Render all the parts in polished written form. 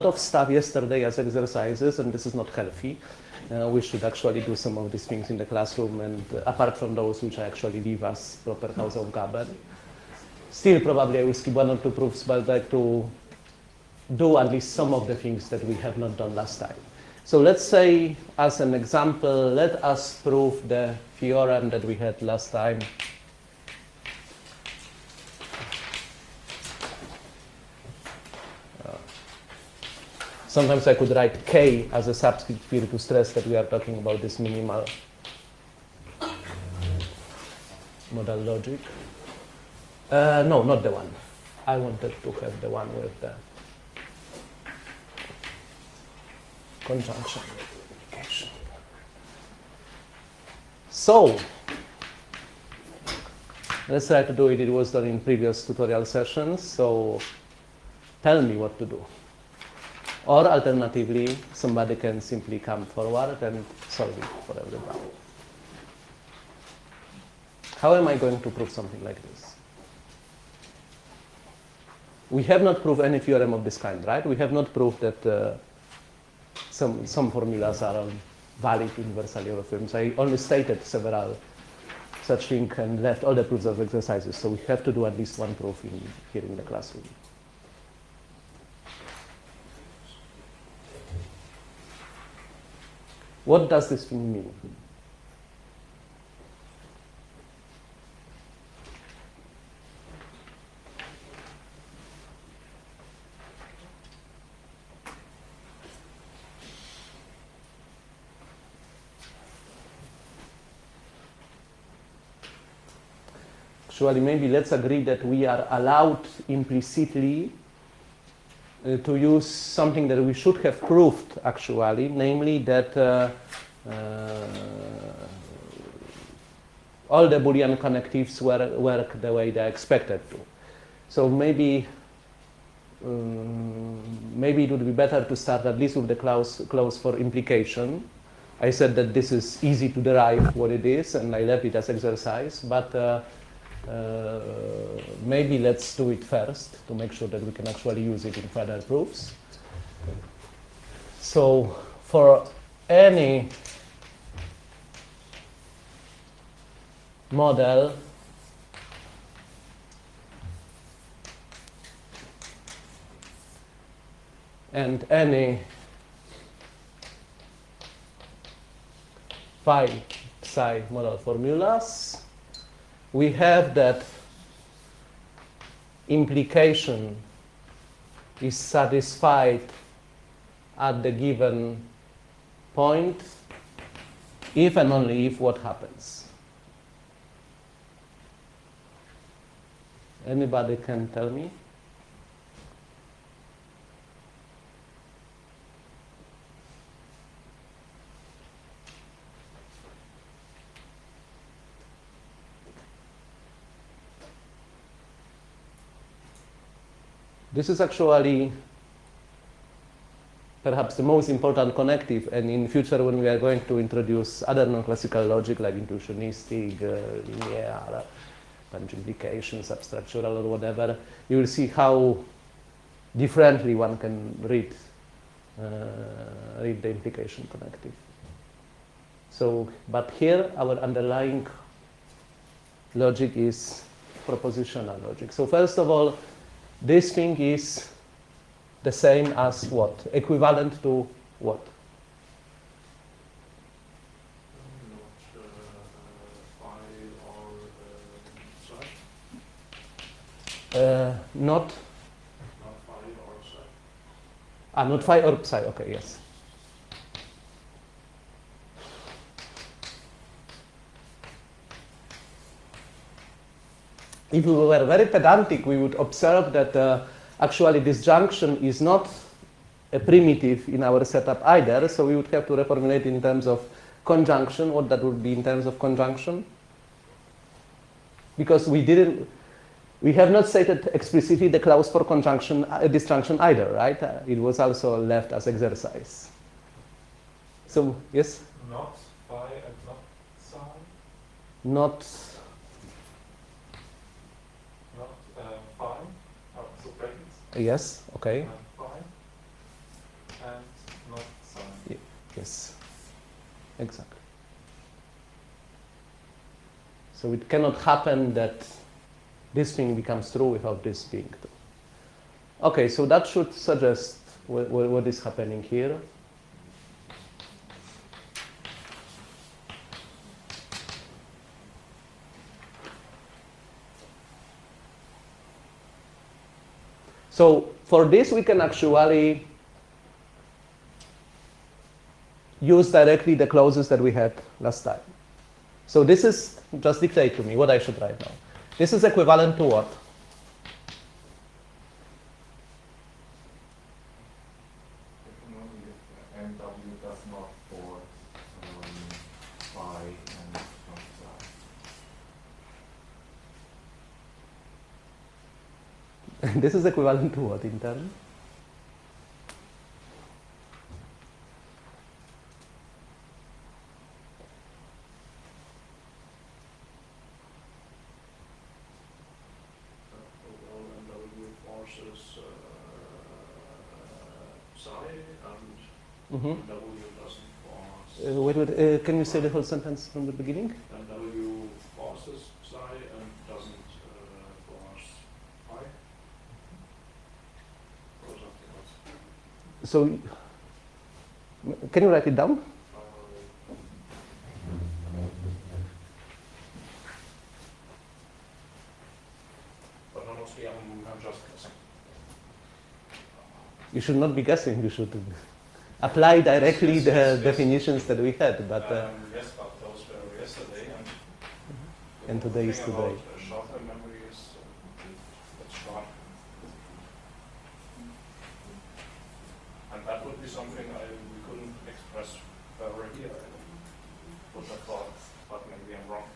of stuff yesterday as exercises, and this is not healthy. We should actually do some of these things in the classroom, and apart from those which actually leave us proper Hausaufgaben. Still, probably I will skip one or two proofs, but I'd like to do at least some of the things that we have not done last time. So let's say, as an example, let us prove the theorem that we had last time. Sometimes I could write K as a subscript here to stress that we are talking about this minimal modal logic. No, not the one. I wanted to have the one with the conjunction multiplication. So, let's try to do it. It was done in previous tutorial sessions, so tell me what to do. Or alternatively, somebody can simply come forward and solve it for everybody. How am I going to prove something like this? We have not proved any theorem of this kind, right? We have not proved that some formulas are valid universally over theorems. I only stated several such things and left all the proofs of exercises. So we have to do at least one proof here in the classroom. What does this thing mean? Actually, maybe let's agree that we are allowed implicitly to use something that we should have proved, actually, namely that all the Boolean connectives work the way they're expected to. So maybe it would be better to start at least with the clause for implication. I said that this is easy to derive what it is, and I left it as exercise, but maybe let's do it first to make sure that we can actually use it in further proofs. So for any model and any phi psi model formulas, we have that implication is satisfied at the given point if and only if what happens. Anybody can tell me? This is actually perhaps the most important connective, and in future when we are going to introduce other non-classical logic like intuitionistic, linear, bunch implication, substructural or whatever, you will see how differently one can read the implication connective. So, but here our underlying logic is propositional logic. So first of all, this thing is the same as what? Equivalent to what? Not phi or psi. Not phi or psi. Okay, yes. If we were very pedantic, we would observe that actually this junction is not a primitive in our setup either, so we would have to reformulate in terms of conjunction, what that would be in terms of conjunction. Because we have not stated explicitly the clause for conjunction, disjunction either, right? It was also left as exercise. So, yes? Not phi and not psi? Not phi, so brackets. Yes, okay. Phi. and not psi. Yes, exactly. So it cannot happen that this thing becomes true without this being true. Okay, so that should suggest what is happening here. So for this, we can actually use directly the clauses that we had last time. So this is, just dictate to me what I should write now. This is equivalent to what? MW does not force phi and not psi. This is equivalent to what in turn? Well, MW forces psi and Mhm. W doesn't force. Wait, can you say the whole sentence from the beginning? MW forces psi and doesn't force phi. Or something else. So, can you write it down? But honestly, I'm just guessing. You should not be guessing. You should apply directly the definitions that we had. But Yes, but those were yesterday, And today is the thing today. about short-term memory is it's short. And that would be something we couldn't express further here. I would have thought, but maybe I'm wrong.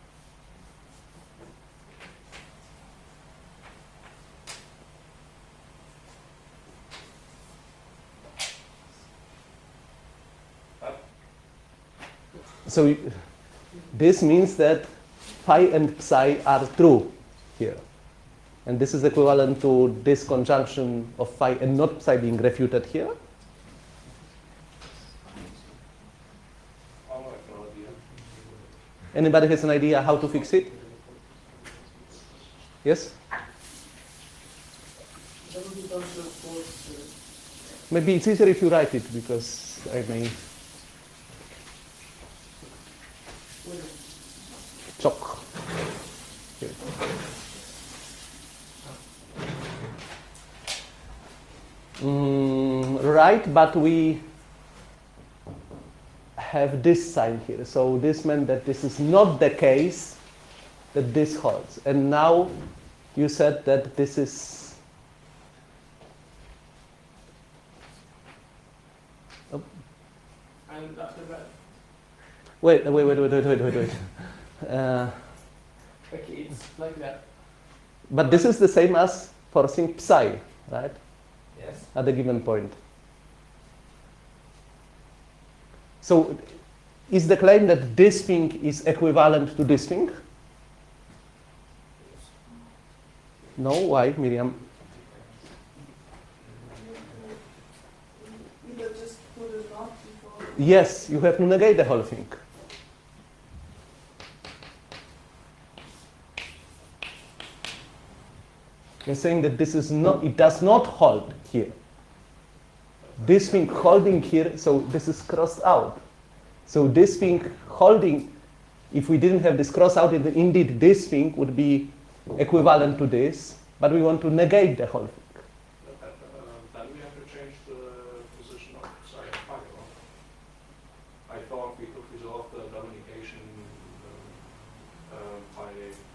so this means that phi and psi are true here. And this is equivalent to this conjunction of phi and not psi being refuted here. I have no idea. Anybody has an idea how to fix it? Yes? Maybe it's easier if you write it because I may choke. Here. Right, but we have this sign here. So this meant that this is not the case that this holds. And now you said that this is And after that, wait. okay, it's like that. But this is the same as forcing psi, right? Yes. At a given point. So is the claim that this thing is equivalent to this thing? No? Why, Miriam? Either just put a not before. Yes, you have to negate the whole thing. You're saying that this is not, it does not hold here. This thing holding here, so this is crossed out. So this thing holding, if we didn't have this cross out, indeed this thing would be equivalent to this, but we want to negate the whole thing. Then we have to change the position of psi and phi. I thought we could resolve the double negation by.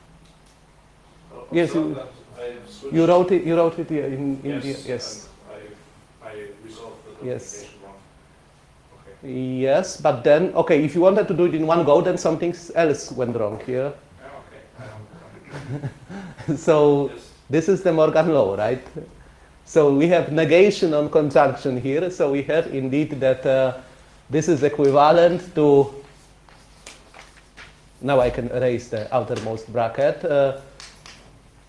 Yes, you wrote it here in yes, the, yes. and I resolved the double Yes. negation wrong. Okay. Yes, but then, okay, if you wanted to do it in one go, then something else went wrong here. Yeah, okay. So Yes. this is the Morgan law, right? So we have negation on conjunction here. So we have indeed that this is equivalent to, now I can erase the outermost bracket.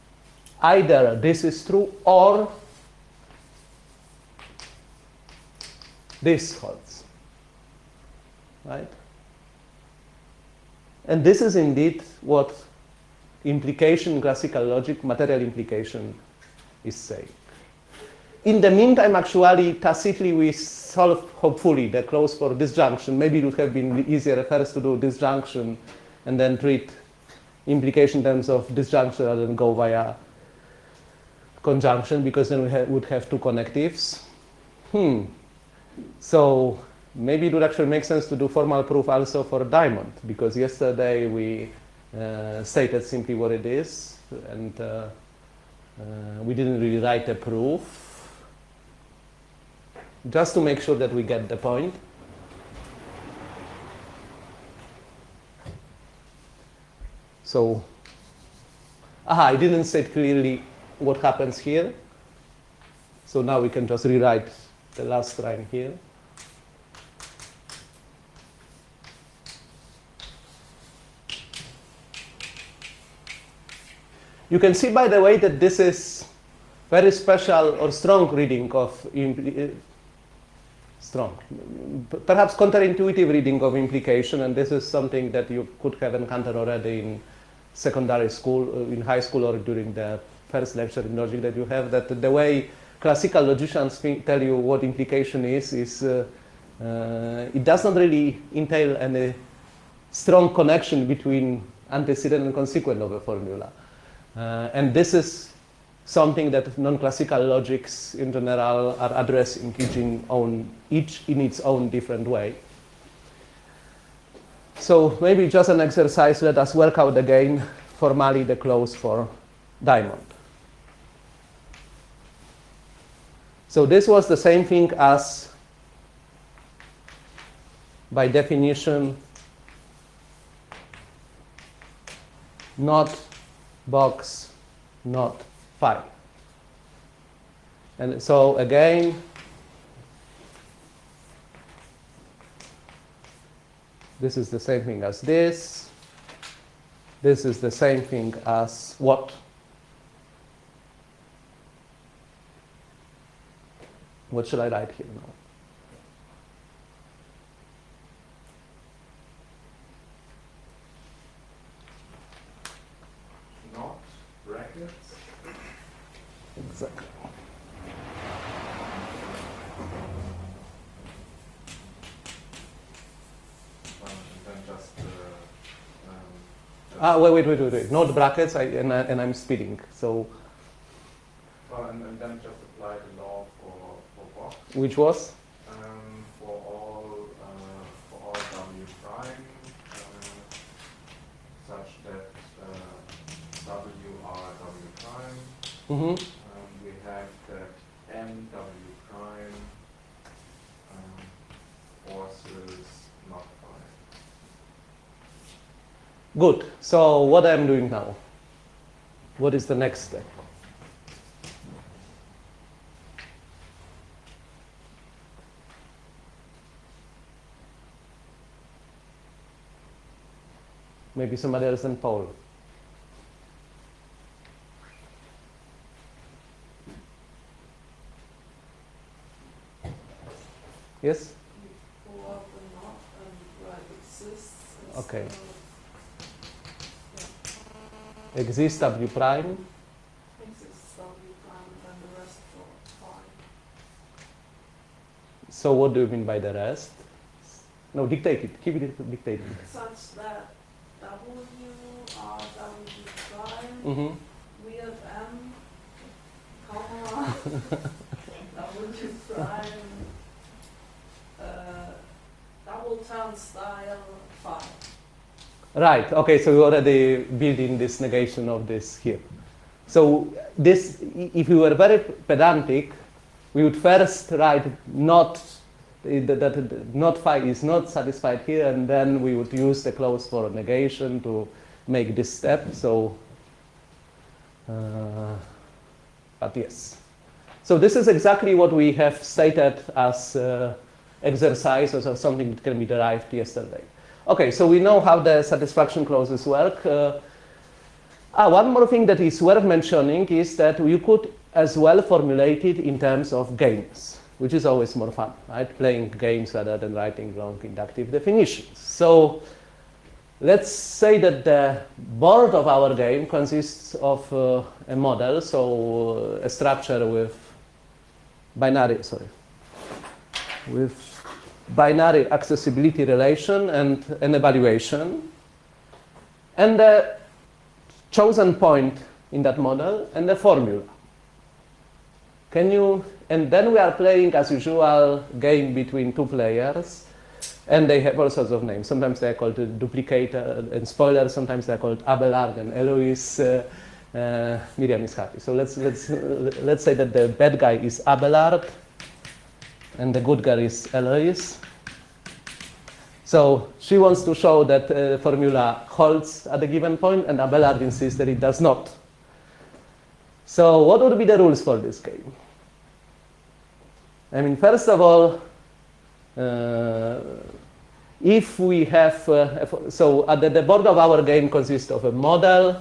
Either this is true or this holds, right? And this is indeed what implication, classical logic, material implication is saying. In the meantime, actually, tacitly we solve, hopefully, the clause for disjunction. Maybe it would have been easier first to do disjunction and then treat implication in terms of disjunction rather than go via conjunction, because then we would have two connectives. So maybe it would actually make sense to do formal proof also for diamond, because yesterday we stated simply what it is, and we didn't really write a proof. Just to make sure that we get the point. So, I didn't state clearly what happens here. So now we can just rewrite the last line here. You can see, by the way, that this is very special or strong reading of perhaps counterintuitive reading of implication, and this is something that you could have encountered already in secondary school, in high school, or during the first lecture in logic that you have, that the way classical logicians tell you what implication is it does not really entail any strong connection between antecedent and consequent of a formula. And this is something that non-classical logics in general are addressing, each in its own different way. So maybe just an exercise, let us work out again formally the clause for diamond. So this was the same thing as, by definition, not box, not phi. And so again, this is the same thing as this. This is the same thing as what? What should I write here now? Not brackets. Exactly. Then just Wait. Not brackets, and I'm speeding. So, and then just apply the law for box. which was? For all W prime, such that W are W prime. Mm-hmm. We have that M W prime forces not phi. Good. So what I'm doing now? What is the next step? Maybe somebody else than Paul. Yes? You pull up the knot and write exists. Okay. instead of- Exists W prime. yeah, exists W prime and then the rest for phi. So what do you mean by the rest? No, dictate it. Keep it dictated. Such that W are W prime, Mm-hmm. we have M, comma, W prime, double turnstile phi. Right. Okay. So we already built in this negation of this here. So this, if we were very pedantic, we would first write not that not phi is not satisfied here, and then we would use the clause for negation to make this step. So, but yes. So this is exactly what we have stated as exercise, or something that can be derived yesterday. Okay, so we know how the satisfaction clauses work. One more thing that is worth mentioning is that you could as well formulate it in terms of gains. which is always more fun, right? Playing games rather than writing long inductive definitions. So let's say that the board of our game consists of a model, so a structure with binary accessibility relation and an evaluation, and the chosen point in that model and the formula. And then we are playing as usual game between two players, and they have all sorts of names. Sometimes they are called duplicator and spoiler. Sometimes they are called Abelard and Eloise. Miriam is happy. So let's say that the bad guy is Abelard, and the good girl is Eloise. So she wants to show that formula holds at a given point, and Abelard insists that it does not. So what would be the rules for this game? I mean, first of all, if we have, the board of our game consists of a model,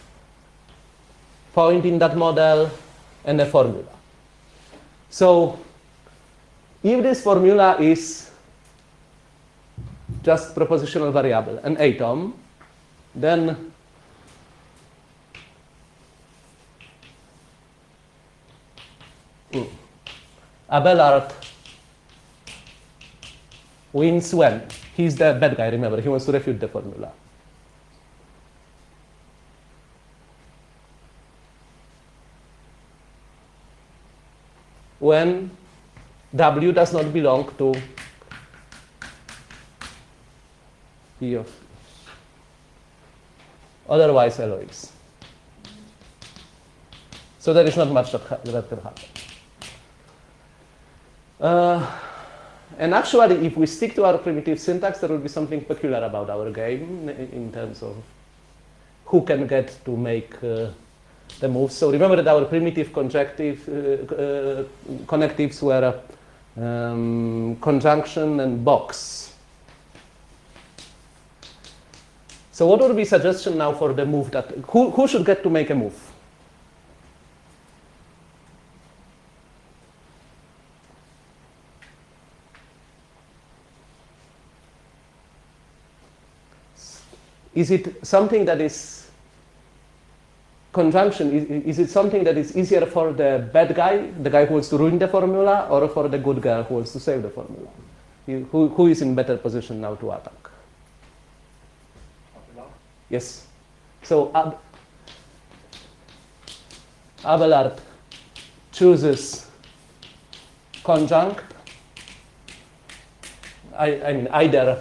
point in that model, and a formula. So if this formula is just propositional variable, an atom, then Abelard wins when? He's the bad guy, remember, he wants to refute the formula. When W does not belong to P of, otherwise Eloise. So there is not much that can happen. And actually, if we stick to our primitive syntax, there will be something peculiar about our game in terms of who can get to make the moves. So remember that our primitive connectives were conjunction and box. So what would be suggestion now for the move that who should get to make a move? Is it something that is conjunction? Is it something that is easier for the bad guy, the guy who wants to ruin the formula, or for the good girl who wants to save the formula? Who is in better position now to attack? Abelard? Yes. So Abelard chooses conjunct. I mean either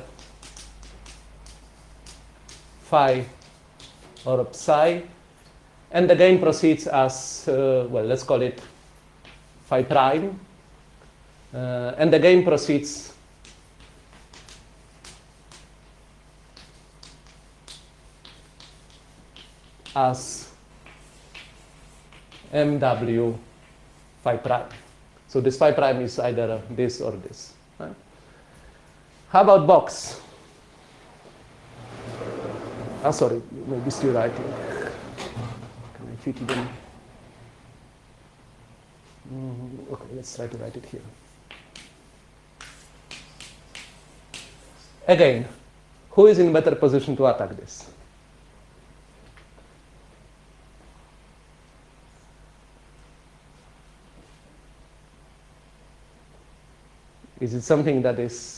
phi or psi, and the game proceeds as, well, let's call it phi prime, and the game proceeds as MW phi prime. So this phi prime is either this or this. Right? How about box? Sorry, maybe still writing. Can I fit it in? Okay, let's try to write it here. Again, who is in better position to attack this? Is it something that is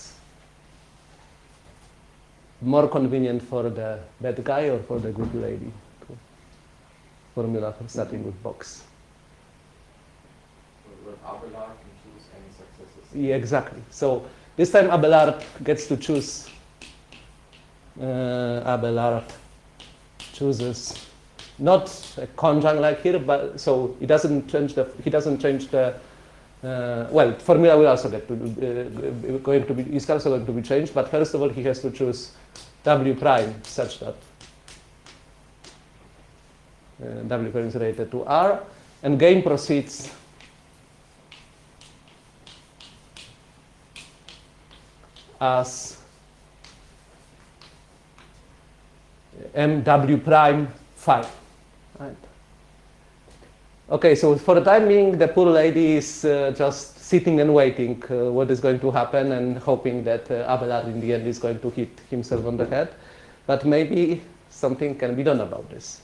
more convenient for the bad guy or for the good lady? Formula for starting with box. With Abelard can choose any successors. Yeah, exactly. So this time Abelard gets to choose. Abelard chooses not a conjunct like here, but so he doesn't change the. Well, formula will also get to is also going to be changed, but first of all he has to choose W prime such that W prime is related to R, and game proceeds as MW prime phi. Right. Okay, so for the time being, the poor lady is just sitting and waiting what is going to happen and hoping that Abelard in the end is going to hit himself on the head. But maybe something can be done about this.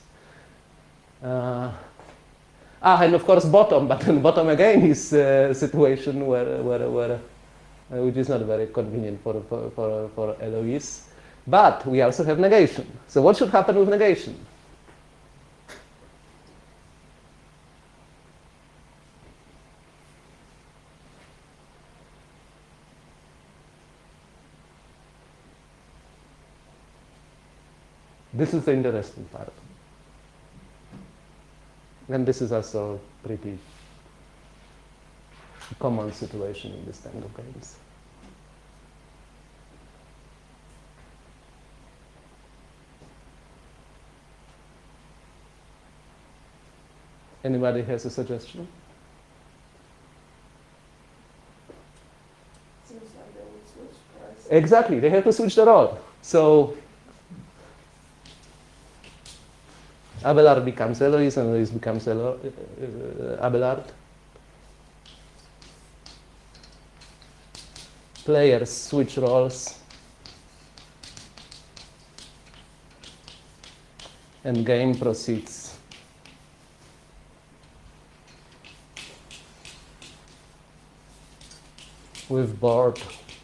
And of course bottom, but then bottom again is a situation where which is not very convenient for Eloise. But we also have negation. So what should happen with negation? This is the interesting part. And this is also pretty common situation in this kind of games. Anybody has a suggestion? Seems like they would switch prices. Exactly, they have to switch the role. So Abelard becomes Eloise and Eloise becomes Abelard. Players switch roles. And game proceeds. With board.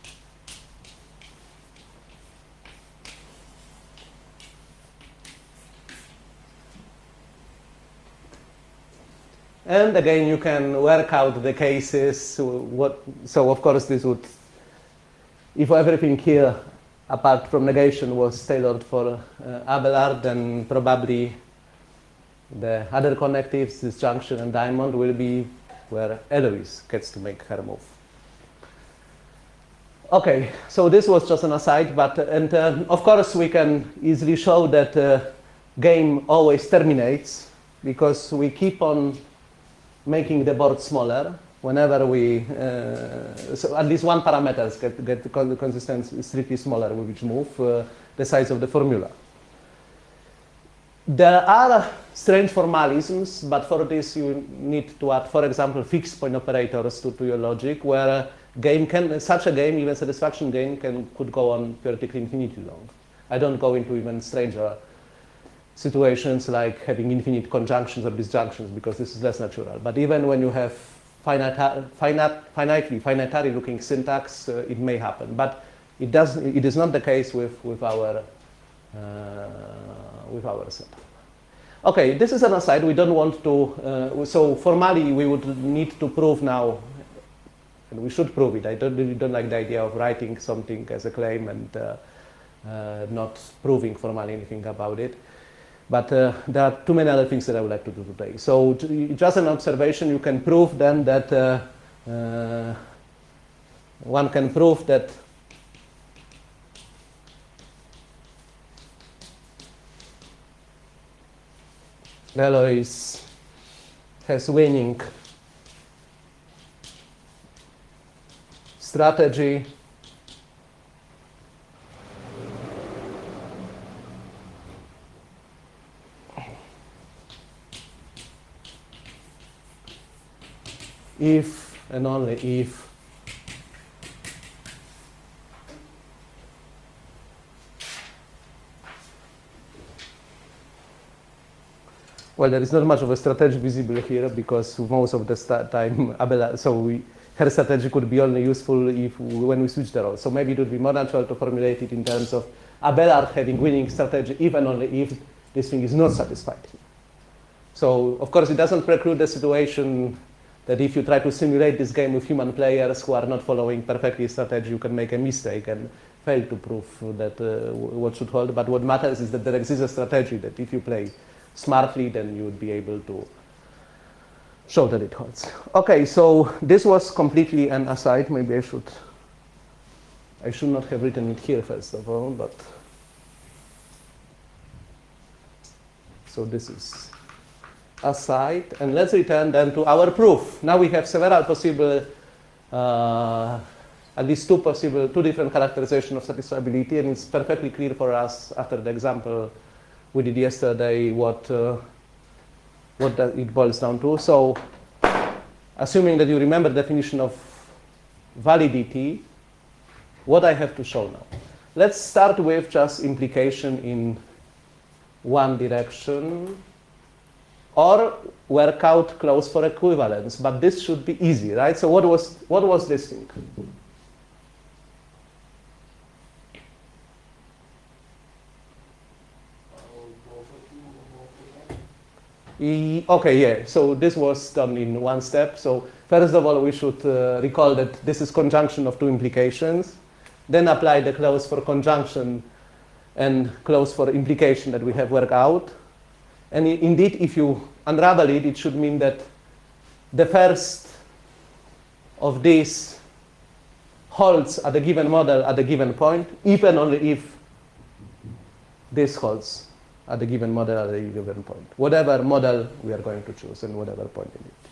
And again, you can work out the cases. So of course, this would, if everything here, apart from negation, was tailored for Abelard, then probably the other connectives, disjunction and diamond, will be where Eloise gets to make her move. Okay, so this was just an aside, but of course we can easily show that game always terminates because we keep on making the board smaller whenever we, so at least one parameters get consistent strictly smaller with each move, the size of the formula. There are strange formalisms, but for this you need to add, for example, fixed point operators to your logic, where game can, such a game, even satisfaction game, could go on theoretically infinitely long. I don't go into even stranger situations like having infinite conjunctions or disjunctions because this is less natural. But even when you have finitely looking syntax, it may happen. But it is not the case with our setup. Okay, this is an aside. We don't want to. So formally, we would need to prove now. And we should prove it. I really don't like the idea of writing something as a claim and not proving formally anything about it. But there are too many other things that I would like to do today. So just an observation, you can prove then that one can prove that Eloise has winning strategy if and only if well, there is not much of a strategy visible here because most of the time her strategy could be only useful when we switch the roles. So maybe it would be more natural to formulate it in terms of Abelard having winning strategy if and only if this thing is not satisfied. So of course it doesn't preclude the situation that if you try to simulate this game with human players who are not following perfectly strategy, you can make a mistake and fail to prove that what should hold. But what matters is that there exists a strategy that if you play smartly, then you would be able to show that it holds. Okay, so this was completely an aside. Maybe I should not have written it here first of all, but so this is aside, and let's return then to our proof. Now we have several possible, at least two different characterizations of satisfiability, and it's perfectly clear for us after the example we did yesterday what it boils down to. So, assuming that you remember the definition of validity, what I have to show now. Let's start with just implication in one direction, or work out close for equivalence. But this should be easy, right? So what was this thing? Okay, yeah. So this was done in one step. So first of all, we should recall that this is conjunction of two implications. Then apply the clause for conjunction and clause for implication that we have worked out. And indeed, if you unravel it, it should mean that the first of these holds at a given model at a given point, if and only if this holds at a given model at a given point. Whatever model we are going to choose and whatever point in it.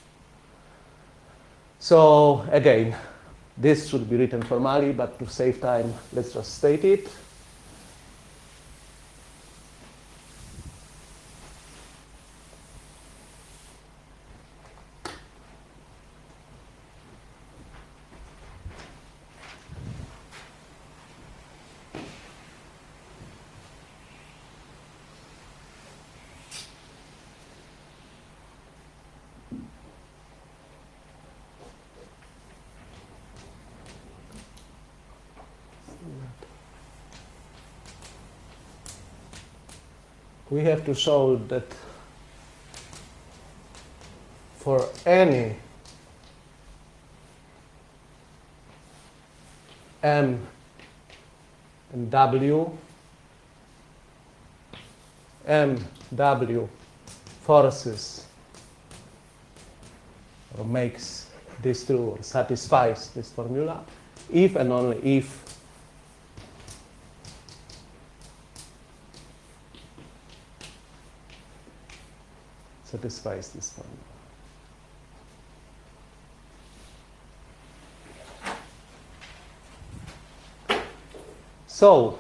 So again, this should be written formally, but to save time, let's just state it. We have to show that for any M and W, MW forces or makes this true or satisfies this formula, if and only if satisfies this formula. So,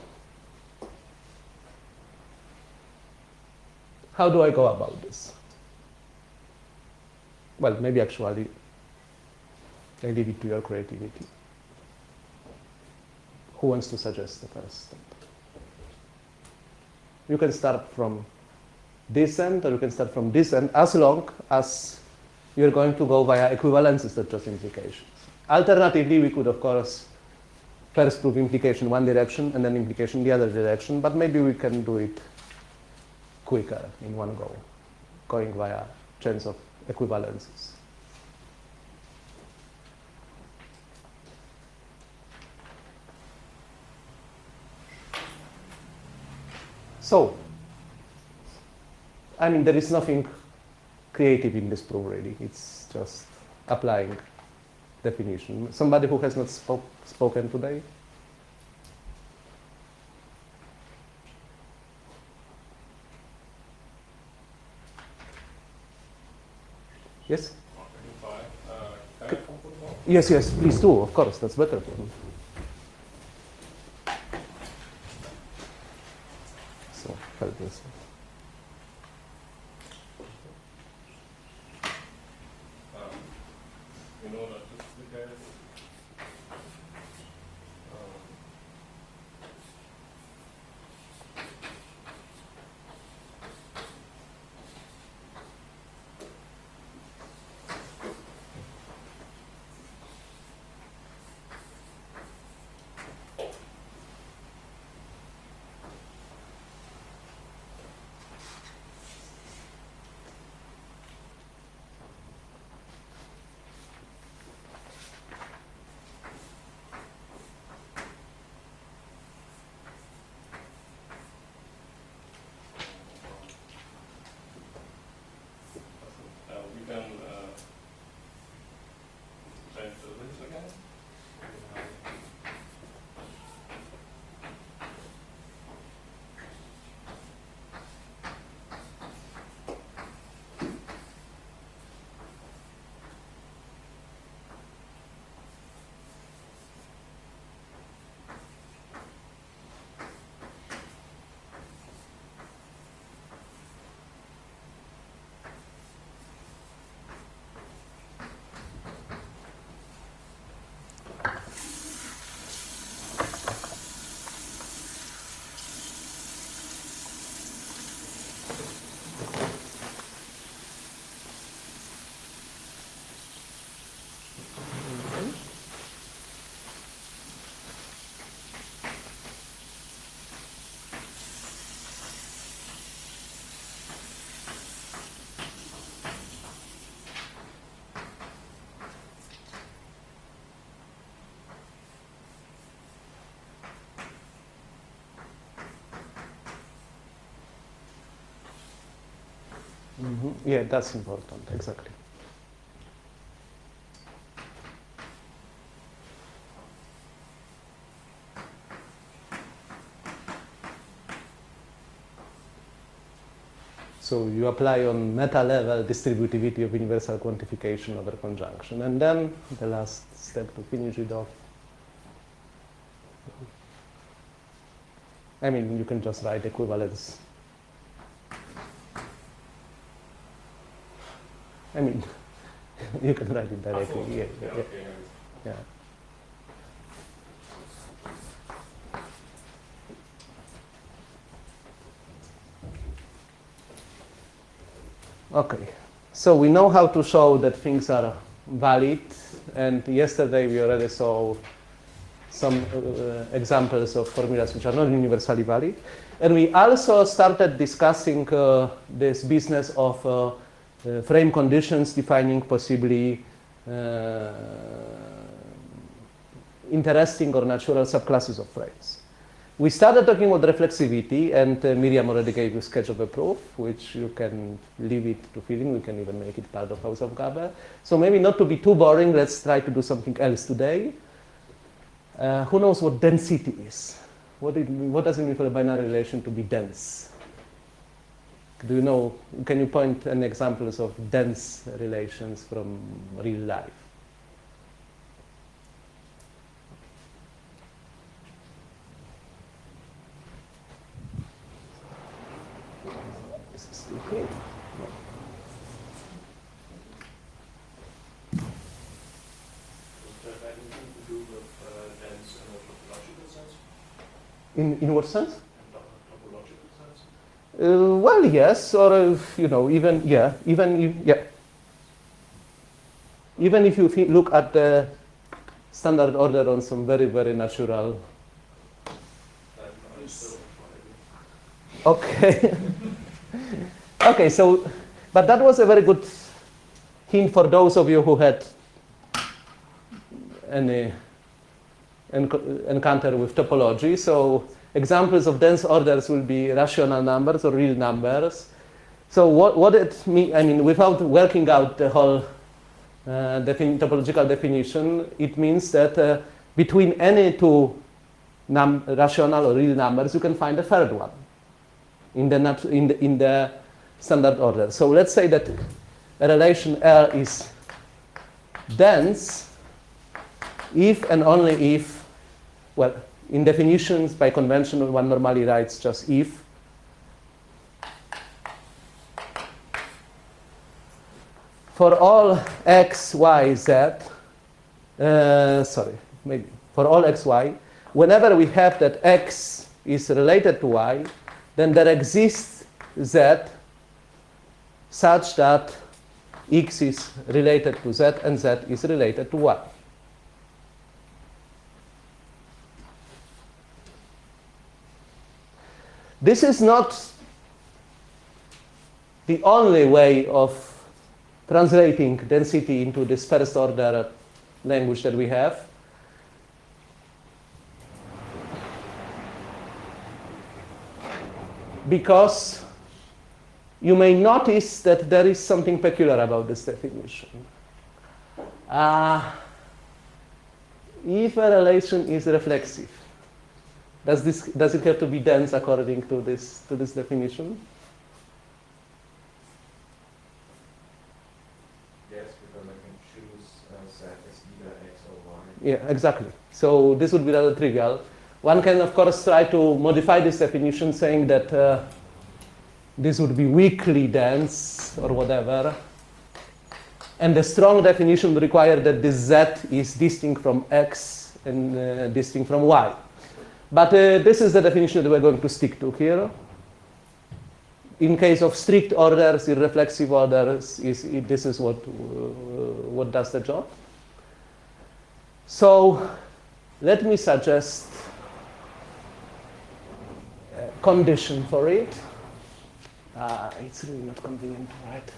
how do I go about this? Well, maybe actually I leave it to your creativity. Who wants to suggest the first step? You can start from this end, or you can start from this end, as long as you're going to go via equivalences, not just implications. Alternatively, we could, of course, first prove implication one direction and then implication the other direction, but maybe we can do it quicker in one go, going via chains of equivalences. So, I mean, there is nothing creative in this proof, really. It's just applying definition. Somebody who has not spoken today? Yes? Yes, yes, please do. Of course, that's better for me. So, help this. You know that this is the case. Yeah, that's important, exactly. So you apply on meta level distributivity of universal quantification over conjunction. And then the last step to finish it off. I mean, you can just write equivalence. I mean, you can write it directly. Yeah. Okay, so we know how to show that things are valid, and yesterday we already saw some examples of formulas which are not universally valid. And we also started discussing this business of frame conditions defining possibly interesting or natural subclasses of frames. We started talking about reflexivity, and Miriam already gave you a sketch of a proof, which you can leave it to feeling. We can even make it part of Hausaufgabe. So maybe not to be too boring, let's try to do something else today. Who knows what density is? What does it mean for a binary relation to be dense? Do you know, can you point any examples of dense relations from real life? Is this still here? No. Does that have anything to do with dense in a topological sense? In what sense? In topological sense? Well, yes, or even if you look at the standard order on some very, very natural. Okay. Okay, so, but that was a very good hint for those of you who had any encounter with topology. So examples of dense orders will be rational numbers or real numbers. So what it means, I mean, without working out the whole topological definition, it means that between any two rational or real numbers, you can find a third one in the standard order. So let's say that a relation R is dense if and only if, well, in definitions by convention, one normally writes just if. For all x, y, z, for all x, y, whenever we have that x is related to y, then there exists z such that x is related to z and z is related to y. This is not the only way of translating density into this first order language that we have. Because you may notice that there is something peculiar about this definition. If a relation is reflexive, does it have to be dense according to this definition? Yes, because I can choose z as either x or y. Yeah, exactly. So this would be rather trivial. One can, of course, try to modify this definition, saying that this would be weakly dense or whatever. And the strong definition would require that this z is distinct from x and distinct from y. But this is the definition that we're going to stick to here. In case of strict orders, irreflexive orders, this is what does the job. So let me suggest a condition for it. It's really not convenient to write.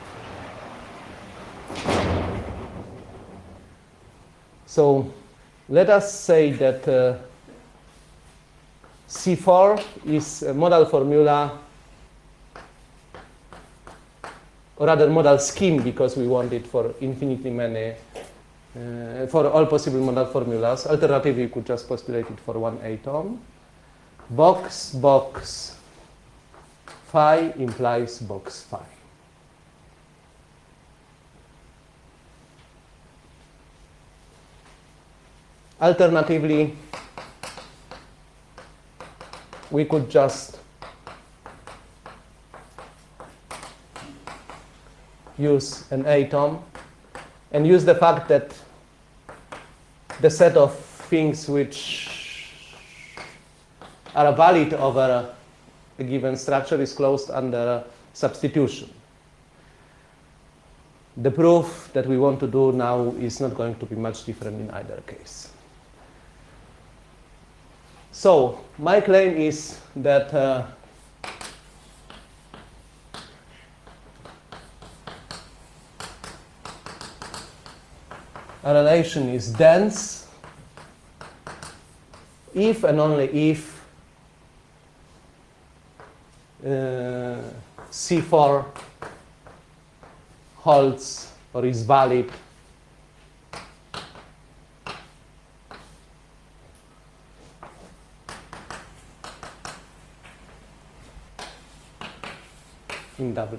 So let us say that C4 is a modal formula or rather modal scheme, because we want it for infinitely many, for all possible modal formulas. Alternatively, you could just postulate it for one atom. Box, box, phi implies box phi. Alternatively, we could just use an atom and use the fact that the set of things which are valid over a given structure is closed under substitution. The proof that we want to do now is not going to be much different in either case. So my claim is that a relation is dense if and only if C4 holds or is valid in W.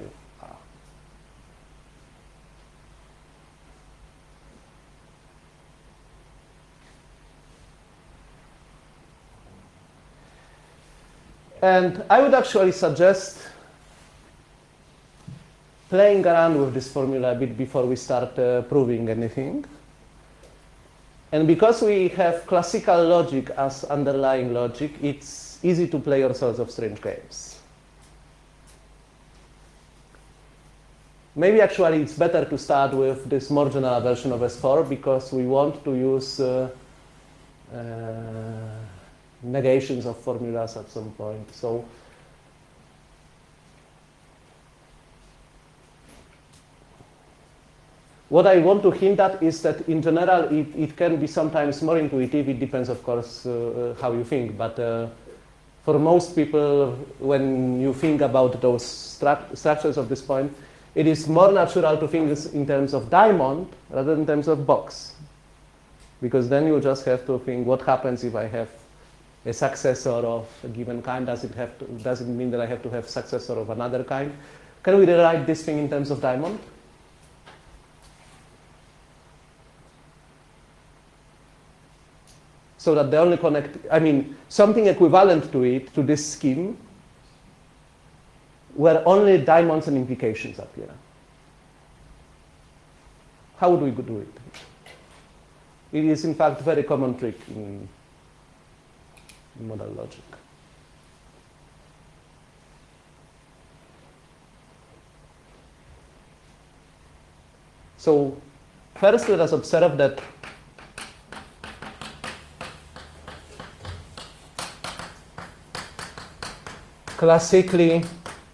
And I would actually suggest playing around with this formula a bit before we start proving anything. And because we have classical logic as underlying logic, it's easy to play all sorts of strange games. Maybe actually it's better to start with this more general version of S4 because we want to use negations of formulas at some point. So what I want to hint at is that in general it can be sometimes more intuitive. It depends, of course, how you think. But for most people, when you think about those structures of this point, it is more natural to think in terms of diamond rather than in terms of box. Because then you just have to think, what happens if I have a successor of a given kind? Does it mean that I have to have successor of another kind? Can we rewrite this thing in terms of diamond? So that the only something equivalent to it, to this scheme, where only diamonds and implications appear. How would we do it? It is, in fact, a very common trick in modal logic. So first, let us observe that classically,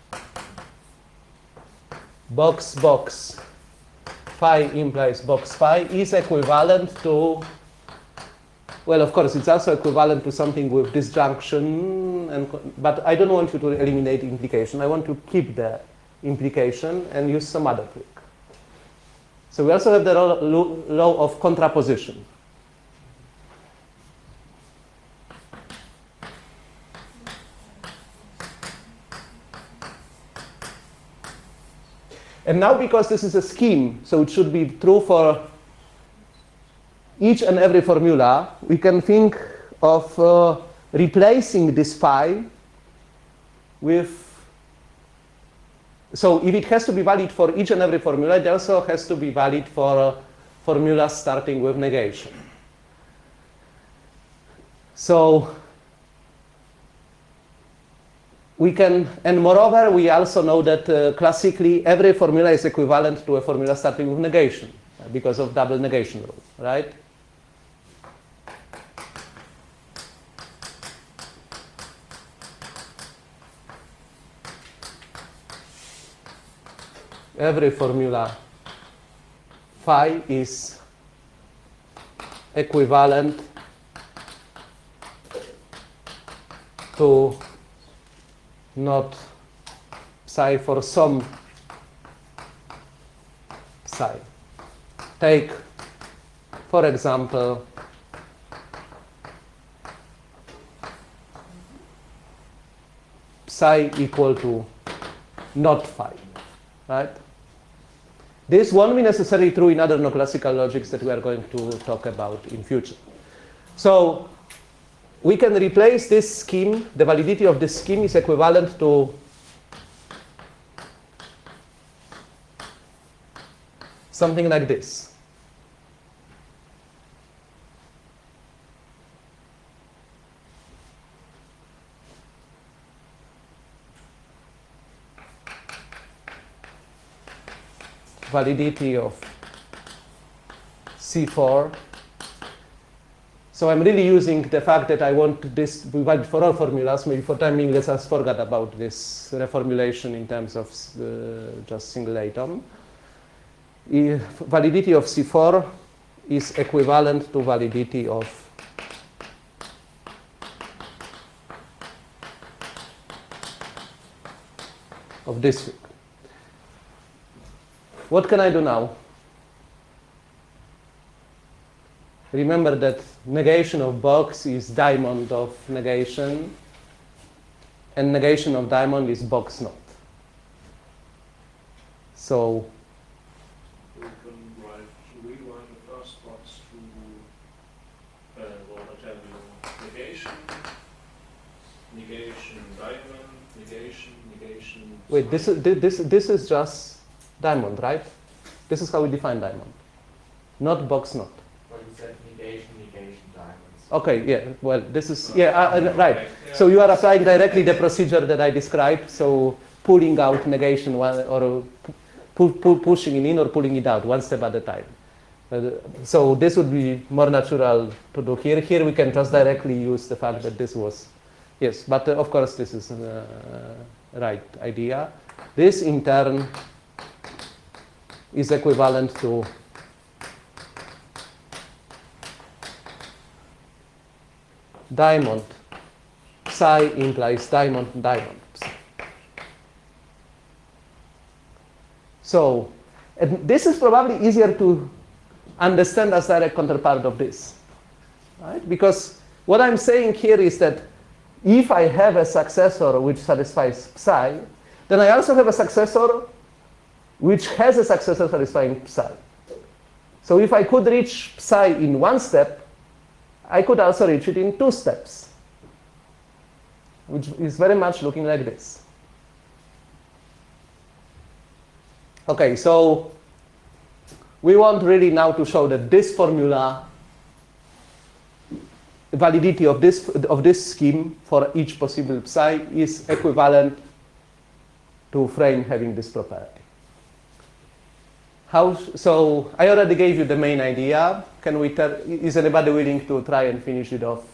box box phi implies box phi is equivalent to, well, of course, it's also equivalent to something with disjunction, but I don't want you to eliminate implication. I want to keep the implication and use some other trick. So we also have the law of contraposition. And now, because this is a scheme, so it should be true for each and every formula, we can think of replacing this phi with, so if it has to be valid for each and every formula, it also has to be valid for formulas starting with negation. So we can, and moreover, we also know that classically every formula is equivalent to a formula starting with negation because of double negation rule, right? Every formula phi is equivalent to not psi for some psi. Take, for example, psi equal to not phi, right? This won't be necessarily true in other no-classical logics that we are going to talk about in future. So we can replace this scheme, the validity of this scheme is equivalent to something like this. Validity of C4. So I'm really using the fact that I want this to be valid for all formulas. Maybe for time being, let's just forget about this reformulation in terms of just single atom. Validity of C4 is equivalent to validity of this fig. What can I do now? Remember that negation of box is diamond of negation, and negation of diamond is box not. So we can rewrite the first box to negation, negation, diamond, negation, negation. wait, this is just diamond, right? This is how we define diamond, not box not. But you said negation, negation, diamonds. Okay, yeah, well, this is, right. So you are applying directly the procedure that I described, so pulling out negation or pushing it in or pulling it out one step at a time. So this would be more natural to do here. Here we can just directly use the fact that this was, yes, but of course this is right idea. This in turn is equivalent to diamond. Psi implies diamond, diamond. So, and this is probably easier to understand as direct counterpart of this, right? Because what I'm saying here is that if I have a successor which satisfies psi, then I also have a successor which has a successor satisfying psi. So if I could reach psi in one step, I could also reach it in two steps, which is very much looking like this. Okay, so we want really now to show that this formula, the validity of this scheme for each possible psi is equivalent to frame having this property. So I already gave you the main idea. Is anybody willing to try and finish it off?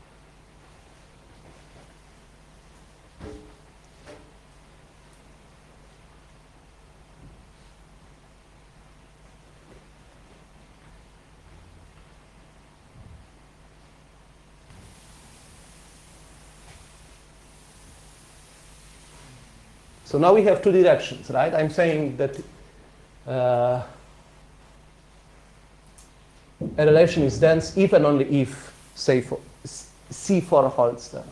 So now we have two directions, right? I'm saying that a relation is dense if and only if, say, C4 holds them.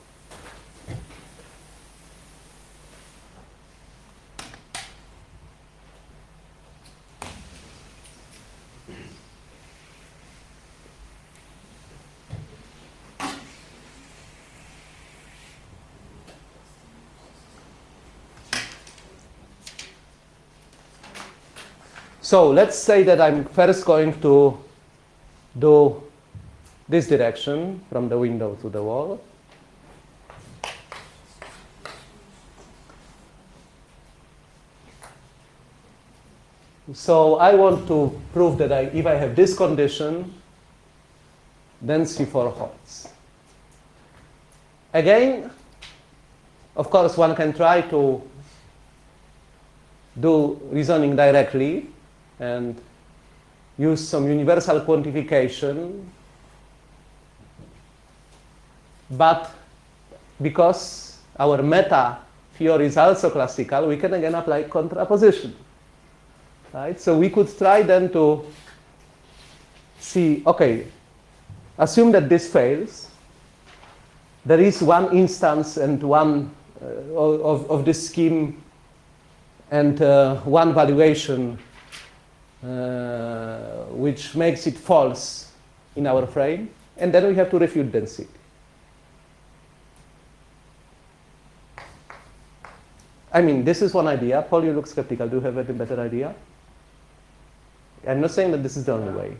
So let's say that I'm first going to do this direction from the window to the wall. So I want to prove that if I have this condition, then C4 holds. Again, of course, one can try to do reasoning directly and use some universal quantification, but because our meta theory is also classical, we can again apply contraposition. right? So we could try then to see, okay, assume that this fails. There is one instance and one of this scheme and one valuation which makes it false in our frame, and then we have to refute density. I mean, this is one idea. Paul, you look skeptical. Do you have a better idea? I'm not saying that this is the only way.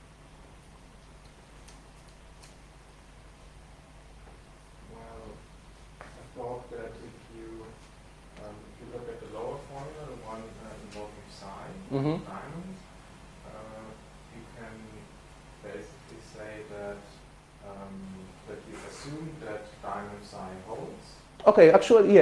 Well, I thought that if you look at the lower formula, the one involving psi, Mhm. diamond, you can basically say that that you assume that diamond psi holds. Okay, actually,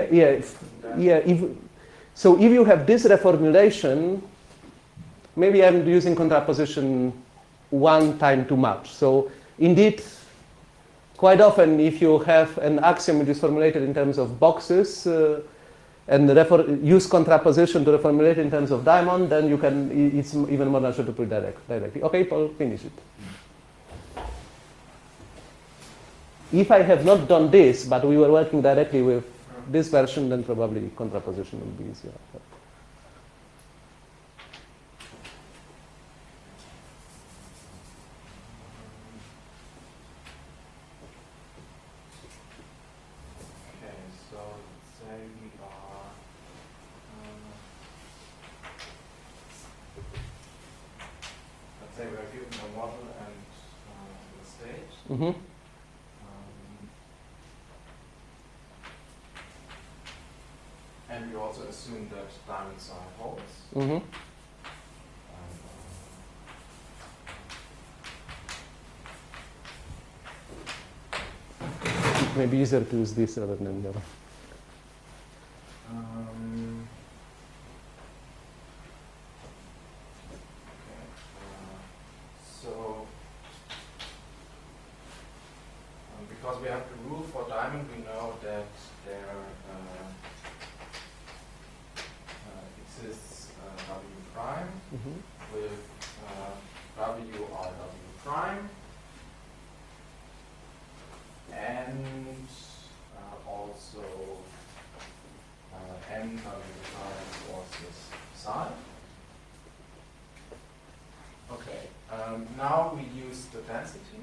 so if you have this reformulation, maybe I'm using contraposition one time too much. So indeed, quite often, if you have an axiom which is formulated in terms of boxes and use contraposition to reformulate in terms of diamond, then you can. It's even more natural to put directly. Okay, Paul, finish it. If I have not done this, but we were working directly with this version, then probably contraposition will be easier. Okay, so let's say we are let's say we are given a model and the state. Mm-hmm. And we also assume that diamond psi holds. Mm-hmm. It may be easier to use this rather than the other. Okay, so because we have the rule for diamond, we know that there exists W prime Mm-hmm. with W R W prime and also N W prime forces psi. Okay, now we use the density.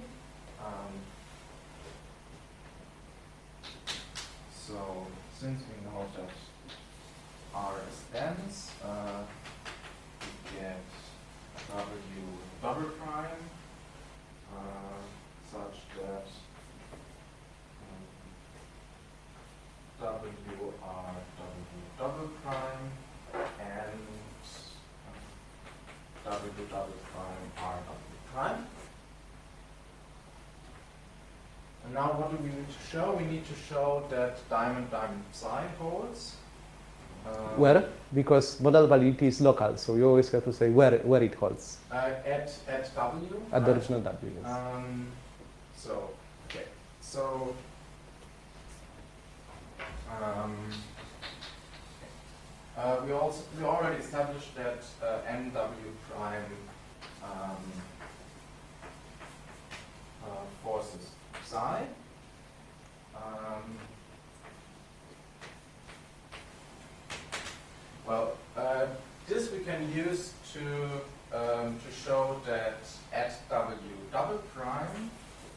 So since we know that R is dense, we get W double prime such that W R W double prime and W double prime R W prime. And now what do we need to show? We need to show that diamond psi holds. Where? Because modal validity is local, so you always have to say where it holds. At W. At the right? original W, yes. So okay. So we already established that MW prime forces psi. This we can use to show that at W double prime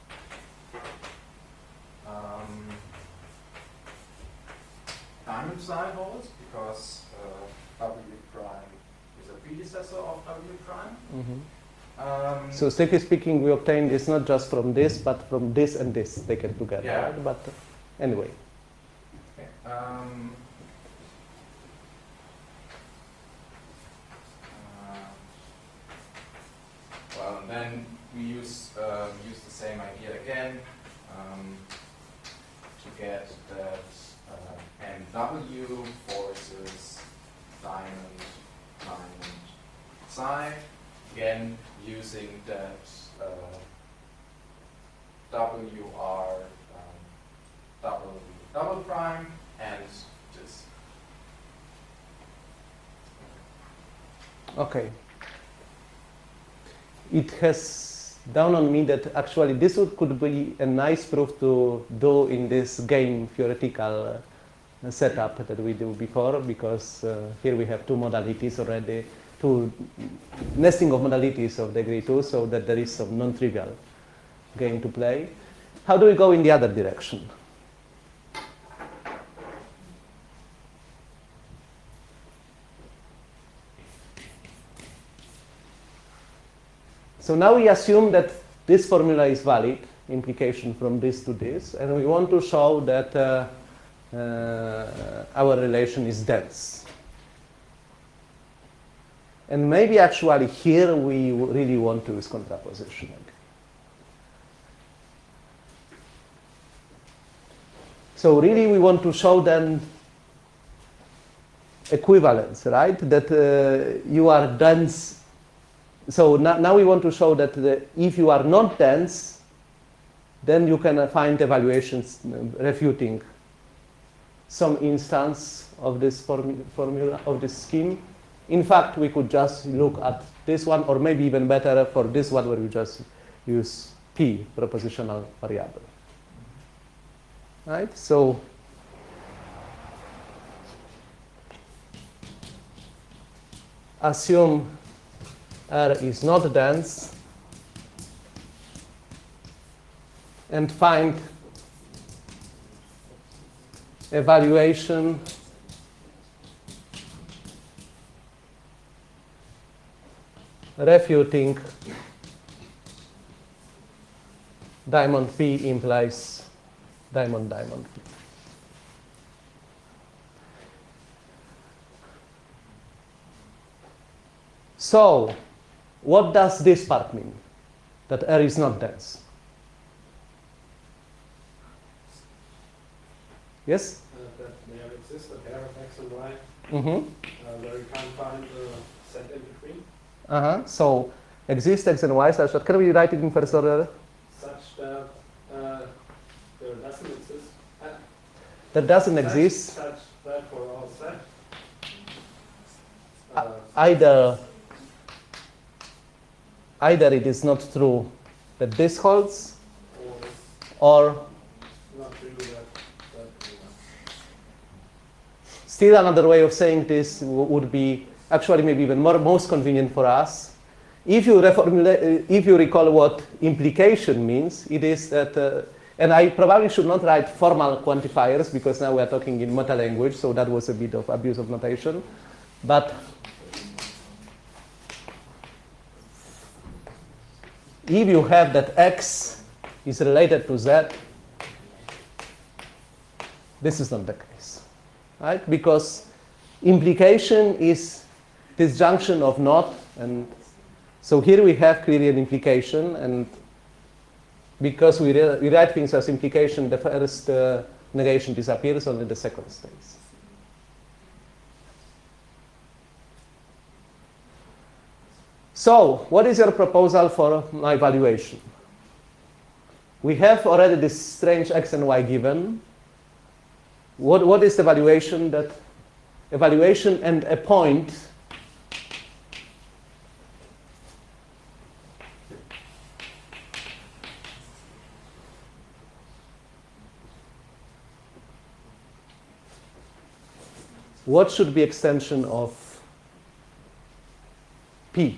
diamond psi holds because W prime is a predecessor of W prime. Mm-hmm. So strictly speaking, we obtained this not just from this, but from this and this taken together. Yeah. Right? But anyway. Okay. Well, and then we use the same idea again to get that MW forces diamond psi. Again, using that WR double prime and this. Okay. It has dawned on me that actually this could be a nice proof to do in this game theoretical setup that we do before, because here we have two modalities already, two nesting of modalities of degree 2, so that there is some non-trivial game to play. How do we go in the other direction? So now we assume that this formula is valid, implication from this to this, and we want to show that our relation is dense. And maybe actually here we really want to use contraposition. So really we want to show then equivalence, right? That you are dense. So now we want to show that if you are not dense, then you can find evaluations refuting some instance of this formula, of this scheme. In fact, we could just look at this one, or maybe even better for this one where we just use P, propositional variable. Right? So assume R is not dense and find evaluation refuting diamond P implies diamond P. So, what does this part mean? That R is not dense. Yes? That there exists a pair of x and y Mm-hmm. where you can't find a set in between, So, exist x and y such that, can we write it in first order? such that there doesn't exist. That doesn't exist. Such that for all set. Either it is not true that this holds, Or or not true that. still another way of saying this would be actually maybe even most convenient for us. If you recall what implication means, it is that, and I probably should not write formal quantifiers because now we are talking in meta language, so that was a bit of abuse of notation. But if you have that x is related to z, this is not the case, right? Because implication is disjunction of not, and so here we have clearly an implication, and because we write things as implication, the first negation disappears, only the second stays. So, what is your proposal for my evaluation? We have already this strange x and y given. What is the evaluation? That evaluation and a point what should be extension of P?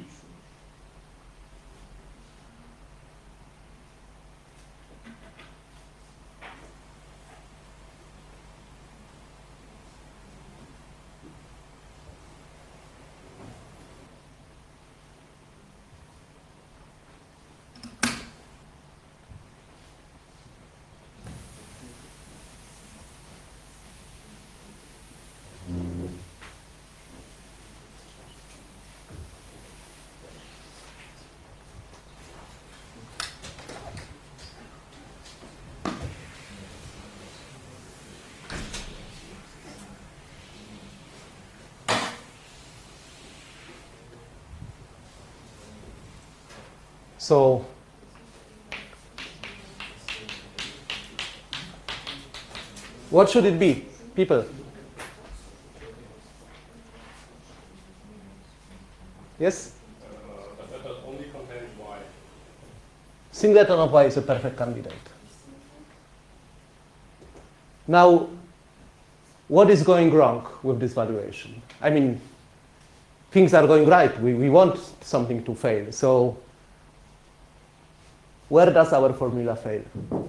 So what should it be, people? Yes? But that only contains y. Singleton of y is a perfect candidate. Now, what is going wrong with this valuation? I mean, things are going right. We want something to fail. So, where does our formula fail?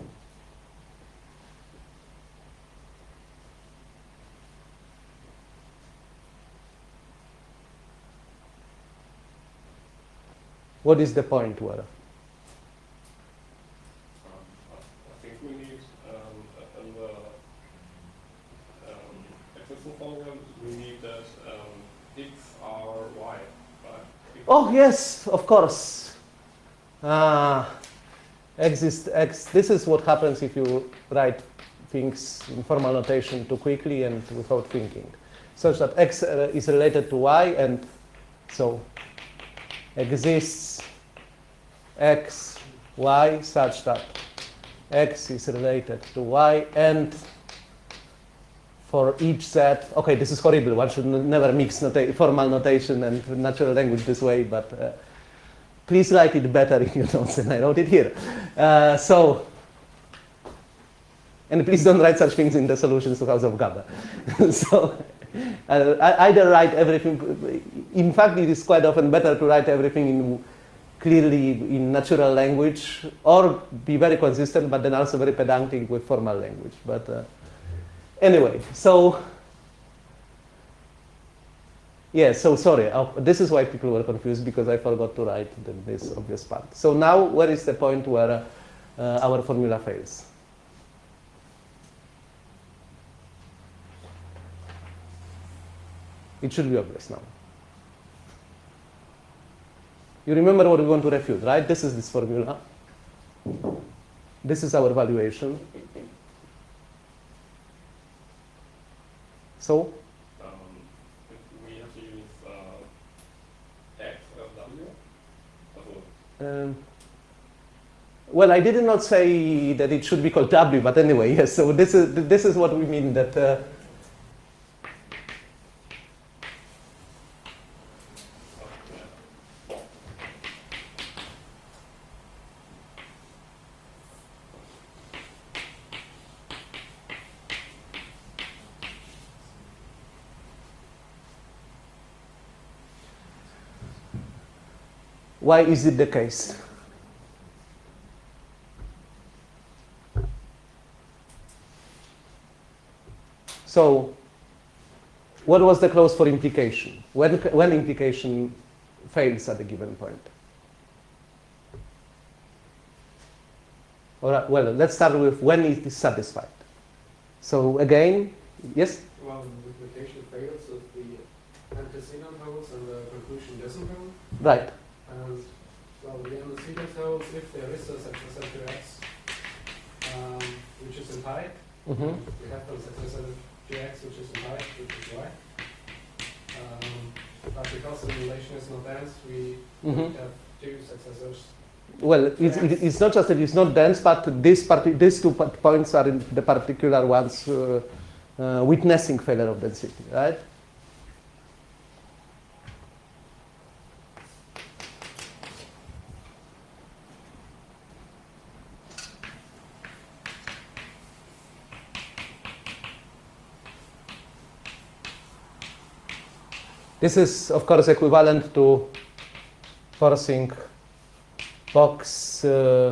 What is the point where? I think we need in the existing formula we need that x are y, right? Oh yes, of course. X. This is what happens if you write things in formal notation too quickly and without thinking, such that x is related to y, and so exists x, y, such that x is related to y, and for each z, okay, this is horrible. One should never mix formal notation and natural language this way, but please write it better in your notes than I wrote it here. And please don't write such things in the solutions to House of Gabor. So, either write everything. In fact, it is quite often better to write everything clearly in natural language, or be very consistent, but then also very pedantic with formal language. But anyway, so yeah, so sorry. This is why people were confused, because I forgot to write this obvious part. So now, where is the point where our formula fails? It should be obvious now. You remember what we want to refute, right? This is this formula. This is our valuation. So? We have to use x as w. Well, I did not say that it should be called w, but anyway, yes. So this is what we mean that. Why is it the case? So, what was the clause for implication? When implication fails at a given point? All right, well, let's start with when it is satisfied. So again, yes? Well, the implication fails if the antecedent holds and the conclusion doesn't hold. Right. And well, the antecedent holds if there is a successor to x, which is in pi. Mm-hmm. We have the successor to x, which is in pi, which is y. But because the relation is not dense, we have two successors. Well, it's not just that it's not dense, but these 2 points are in the particular ones witnessing failure of density, right? This is, of course, equivalent to forcing box